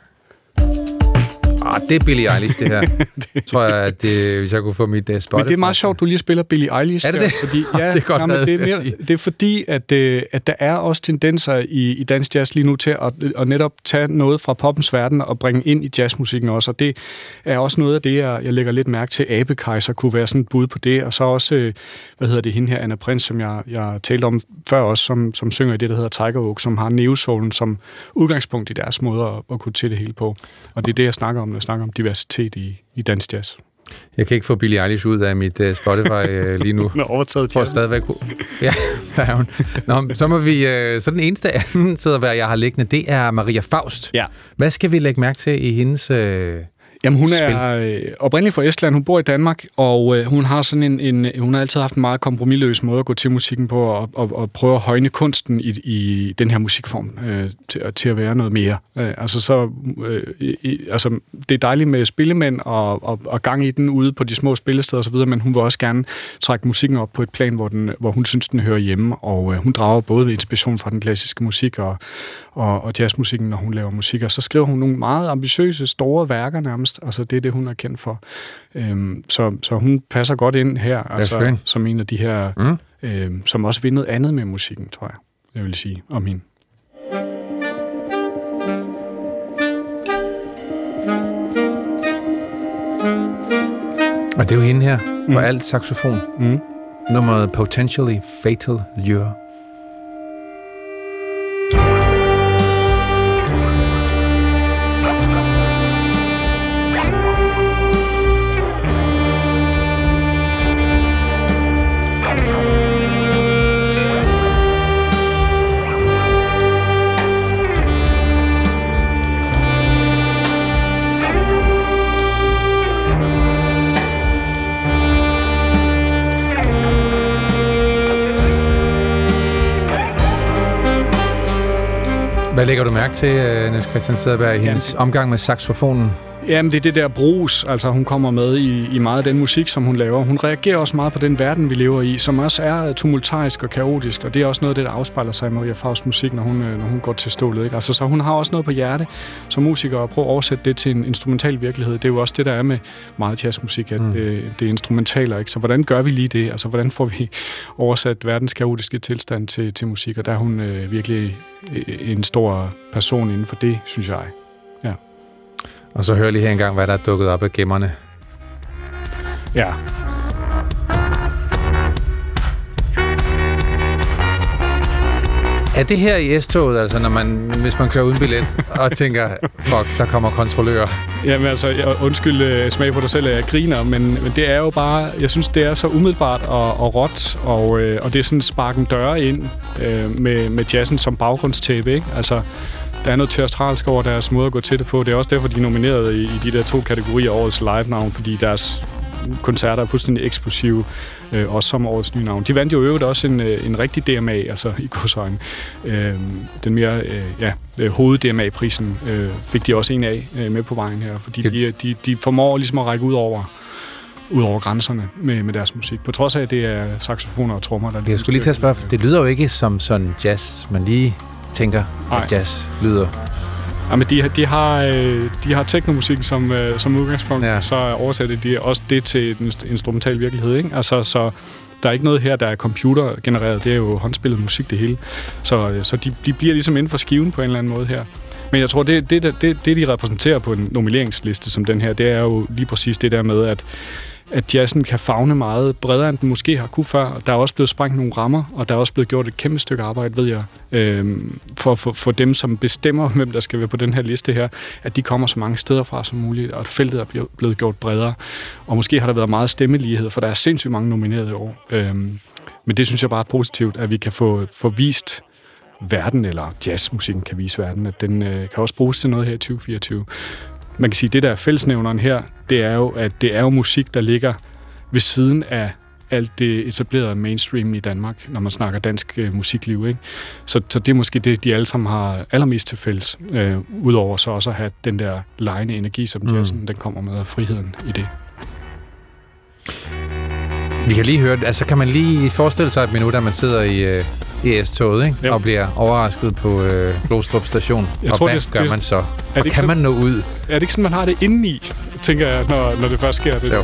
Ah, det er Billie Eilish, det her. det tror jeg, at det, hvis jeg kunne få mit uh, Spotify. Men det er meget sjovt, du lige spiller Billie Eilish. Er det det? Fordi, ja, det er godt jamen, det, er mere, det er fordi, at, uh, at der er også tendenser i, i dansk jazz lige nu til at, at netop tage noget fra poppens verden og bringe ind i jazzmusikken også. Og det er også noget af det, jeg, jeg lægger lidt mærke til. Abekejser kunne være sådan et bud på det. Og så også, uh, hvad hedder det, hende her, Anna Prince, som jeg, jeg talte om før også, som, som synger i det, der hedder Tiger Oak, som har neo-soulen som udgangspunkt i deres måde at, at kunne til det hele på. Og det er det, jeg snakker om, når jeg snakker om diversitet i, i dansk jazz. Jeg kan ikke få Billie Eilish ud af mit uh, Spotify uh, lige nu. Nå, overtaget jazz. Stadigvæk. Ja, Nå, så må vi... Uh, så den eneste anden sidder, jeg har liggende, det er Maria Faust. Ja. Hvad skal vi lægge mærke til i hendes... Uh, Jamen, hun spil? er øh, oprindelig fra Estland, hun bor i Danmark, og øh, hun har sådan en, en, hun har altid haft en meget kompromisløs måde at gå til musikken på, og, og, og prøve at højne kunsten i, i den her musikform øh, til, til at være noget mere. Øh, altså, så, øh, i, altså, det er dejligt med spillemænd og, og, og gang i den ude på de små spillesteder osv., men hun vil også gerne trække musikken op på et plan, hvor, den, hvor hun synes, den hører hjemme, og øh, hun drager både inspiration fra den klassiske musik og, og, og jazzmusikken, når hun laver musik, og så skriver hun nogle meget ambitiøse, store værker nærmest. Altså, det er det, hun er kendt for. Øhm, så, så hun passer godt ind her, altså, som en af de her, mm. øhm, som også vil noget andet med musikken, tror jeg, jeg vil sige, om hende. Og det er jo hende her, mm. for alt saxofon. Mm. Nummeret Potentially Fatal Lure. Hvad lægger du mærke til, Niels Christian Cederberg, i hendes ja, omgang med saxofonen? Jamen, det er det der brus, altså hun kommer med i, i meget af den musik, som hun laver. Hun reagerer også meget på den verden, vi lever i, som også er tumultarisk og kaotisk, og det er også noget af det, der afspejler sig i Maria Fausts musik, når hun, når hun går til stålet. Ikke? Altså, så hun har også noget på hjerte som musiker, og prøve at oversætte det til en instrumental virkelighed. Det er jo også det, der er med meget jazzmusik, at mm. det, det er instrumentaler, ikke? Så hvordan gør vi lige det? Altså, hvordan får vi oversat verdens kaotiske tilstand til, til musik? Og der er hun øh, virkelig en stor person inden for det, synes jeg. Ja. Og så hør lige her engang, hvad der er dukket op af gemmerne. Ja. Er det her i S-toget, altså, når man, hvis man kører uden billet, og tænker, fuck, der kommer kontrollører? Jamen altså, jeg, undskyld smag på dig selv, at jeg griner, men, men det er jo bare, jeg synes, det er så umiddelbart og, og råt, og, øh, og det er sådan sparken døre ind øh, med, med jazzen som baggrundstæppe, ikke? Altså, der er noget teatralsk over deres måde at gå til det på. Det er også derfor, de er nomineret i, i de der to kategorier årets live-navn, fordi deres koncerter er fuldstændig eksplosive, øh, også som årets nye navn. De vandt jo øvrigt også en, en rigtig D M A, altså i godsøjne. Øh, den mere øh, ja, hoved-D M A-prisen øh, fik de også en af øh, med på vejen her, fordi de, de, de formår ligesom at række ud over ud over grænserne med, med deres musik. På trods af, at det er saxofoner og trommer, der... Jeg skulle lige til at spørge, det lyder jo ikke som sådan jazz, man lige tænker, Nej. at jazz lyder. Ja, men de, de har, de har teknomusik som, som udgangspunkt, ja. Så oversætter de også det til en instrumental virkelighed, ikke? Altså, så der er ikke noget her, der er computergenereret. Det er jo håndspillet musik, det hele. Så, så de, de bliver ligesom inden for skiven på en eller anden måde her. Men jeg tror, det, det, det, det de repræsenterer på en nomineringsliste som den her, det er jo lige præcis det der med, at at jazzen kan favne meget bredere, end den måske har kunne før. Der er også blevet sprængt nogle rammer, og der er også blevet gjort et kæmpe stykke arbejde, ved jeg, øhm, for, for, for dem, som bestemmer, hvem der skal være på den her liste her, at de kommer så mange steder fra som muligt, og at feltet er blevet gjort bredere. Og måske har der været meget stemmelighed, for der er sindssygt mange nominerede i år. Øhm, men det synes jeg bare er positivt, at vi kan få, få vist verden, eller jazzmusikken kan vise verden, at den øh, kan også bruges til noget her i tyve fireogtyve. Man kan sige, at det der fællesnævneren her, det er jo, at det er jo musik, der ligger ved siden af alt det etablerede mainstream i Danmark, når man snakker dansk øh, musikliv, ikke? Så, så det er måske det, de alle sammen har allermest til fælles, øh, udover så også at have den der lejende energi, som mm. jazzen, den kommer med, og friheden i det. Vi kan lige høre det. Altså, kan man lige forestille sig et minut, at man sidder i øh, E S-toget, ikke? Og bliver overrasket på øh, Glostrup station. Jeg og tror, hvad det, gør det, man så? Og kan sådan, man nå ud? Er det ikke sådan, man har det indeni, tænker jeg, når, når det først sker? Det jo.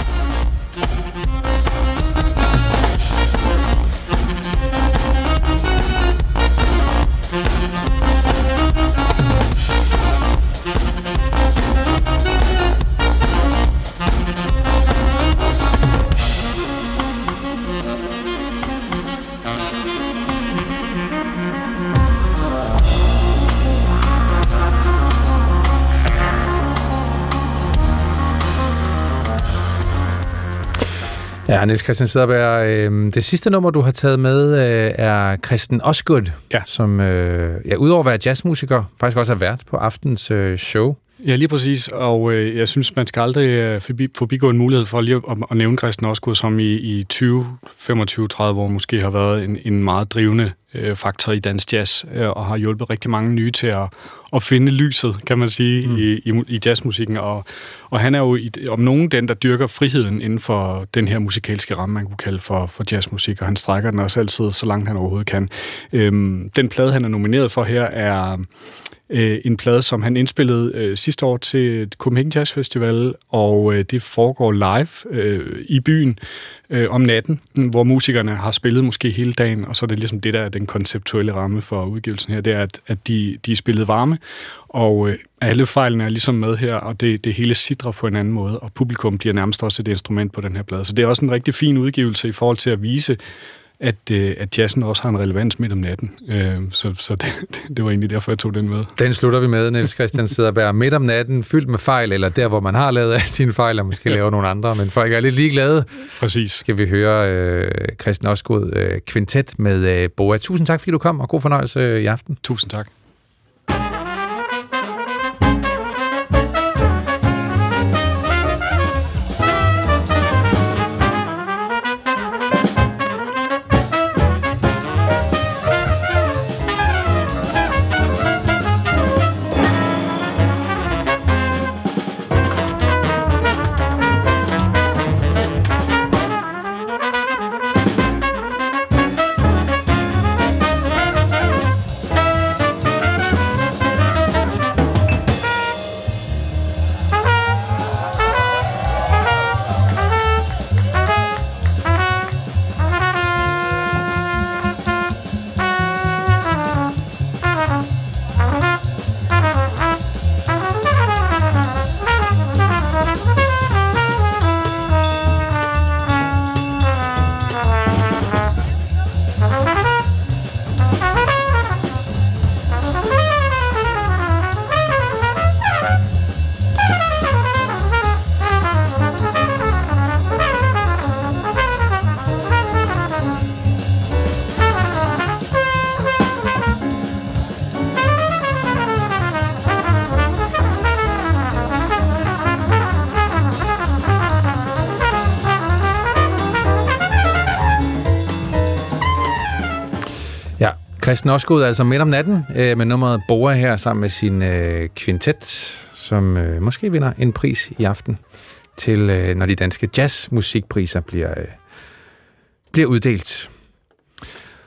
Ja, Niels Christian Cederberg, øh, det sidste nummer, du har taget med, øh, er Kristen Osgood, ja. Som øh, ja, udover at være jazzmusiker, faktisk også er vært på aftens øh, show. Ja, lige præcis, og øh, jeg synes, man skal aldrig øh, forbi, forbigå en mulighed for lige at, at nævne Kristen Osgood, som i, i tyve, femogtyve, tredive år måske har været en, en meget drivende øh, faktor i dansk jazz, øh, og har hjulpet rigtig mange nye til at, at finde lyset, kan man sige, mm. i, i, i jazzmusikken. Og, og han er jo i, om nogen den, der dyrker friheden inden for den her musikalske ramme, man kunne kalde for, for jazzmusik, og han strækker den også altid, så langt han overhovedet kan. Øhm, den plade, han er nomineret for her, er øh, en plade, som han indspillede øh, sidste år til Copenhagen Jazz Festival, og øh, det foregår live øh, i byen øh, om natten, hvor musikerne har spillet måske hele dagen, og så er det ligesom det, der er den konceptuelle ramme for udgivelsen her, det er, at, at de, de er spillet varme, og øh, alle fejlene er ligesom med her, og det, det hele sidrer på en anden måde, og publikum bliver nærmest også et instrument på den her plade. Så det er også en rigtig fin udgivelse i forhold til at vise, at, øh, at jazzen også har en relevans midt om natten. Øh, så så det, det var egentlig derfor, jeg tog den med. Den slutter vi med, Niels Christian Cederberg. Midt om natten, fyldt med fejl, eller der, hvor man har lavet af sine fejl, og måske laver nogle andre, men folk er lidt ligeglade. Præcis. Skal vi høre øh, Kristen Osgood øh, kvintet med øh, Boa. Tusind tak, fordi du kom, og god fornøjelse øh, i aften. Tusind tak. Kristen Osgood, altså midt om natten, øh, med nummeret Boa her, sammen med sin øh, kvintet, som øh, måske vinder en pris i aften, til øh, når de danske jazzmusikpriser bliver, øh, bliver uddelt.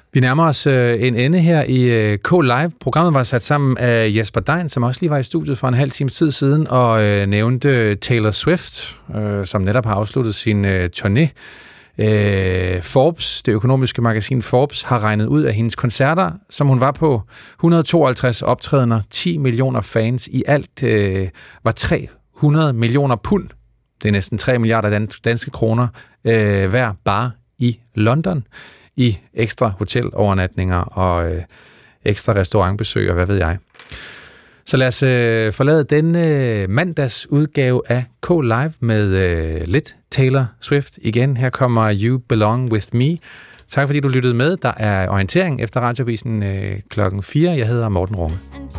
Vi nærmer os øh, en ende her i øh, K-Live. Programmet var sat sammen af Jesper Dein, som også lige var i studiet for en halv time tid siden, og øh, nævnte Taylor Swift, øh, som netop har afsluttet sin øh, turné. Øh, Forbes, det økonomiske magasin Forbes, har regnet ud af hendes koncerter, som hun var på, et hundrede og tooghalvtreds optrædener, ti millioner fans i alt, øh, var tre hundrede millioner pund. Det er næsten tre milliarder danske kroner øh, hver bare i London, i ekstra hotelovernatninger og øh, ekstra restaurantbesøg og hvad ved jeg. Så lad os øh, forlade den øh, mandags udgave af K-Live med øh, lidt Taylor Swift igen. Her kommer You Belong With Me. Tak fordi du lyttede med. Der er orientering efter Radiovisen øh, klokken fire. Jeg hedder Morten Runge.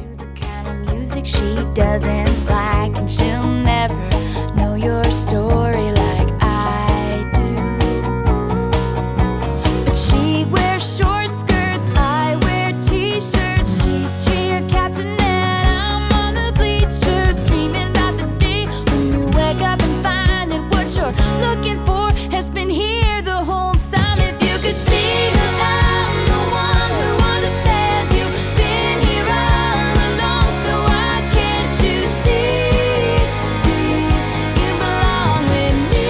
She wears short skirts, I wear t-shirts. She's cheer captain and I'm on the bleachers, dreaming about the day when you wake up and find that what you're looking for has been here the whole time. If you could see that I'm the one who understands you, been here all along, so why can't you see? You belong with me,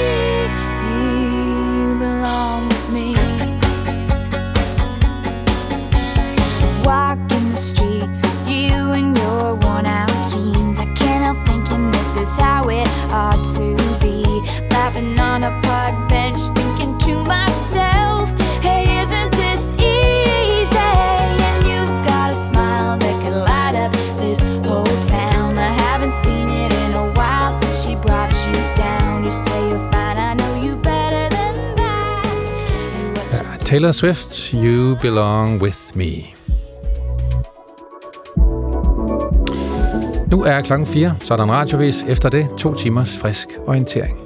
you belong with me. Walking the streets with you in your worn out jeans, I can't help thinking this is how it ought to be. Laughing on a park bench, thinking to myself, hey, isn't this easy? And you've got a smile that could light up this whole town. I haven't seen it in a while since she brought you down. You say you're fine, I know you better than that. Taylor Swift, You Belong With Me. Nu er klokken fire, så er der en radiovis. Efter det to timers frisk orientering.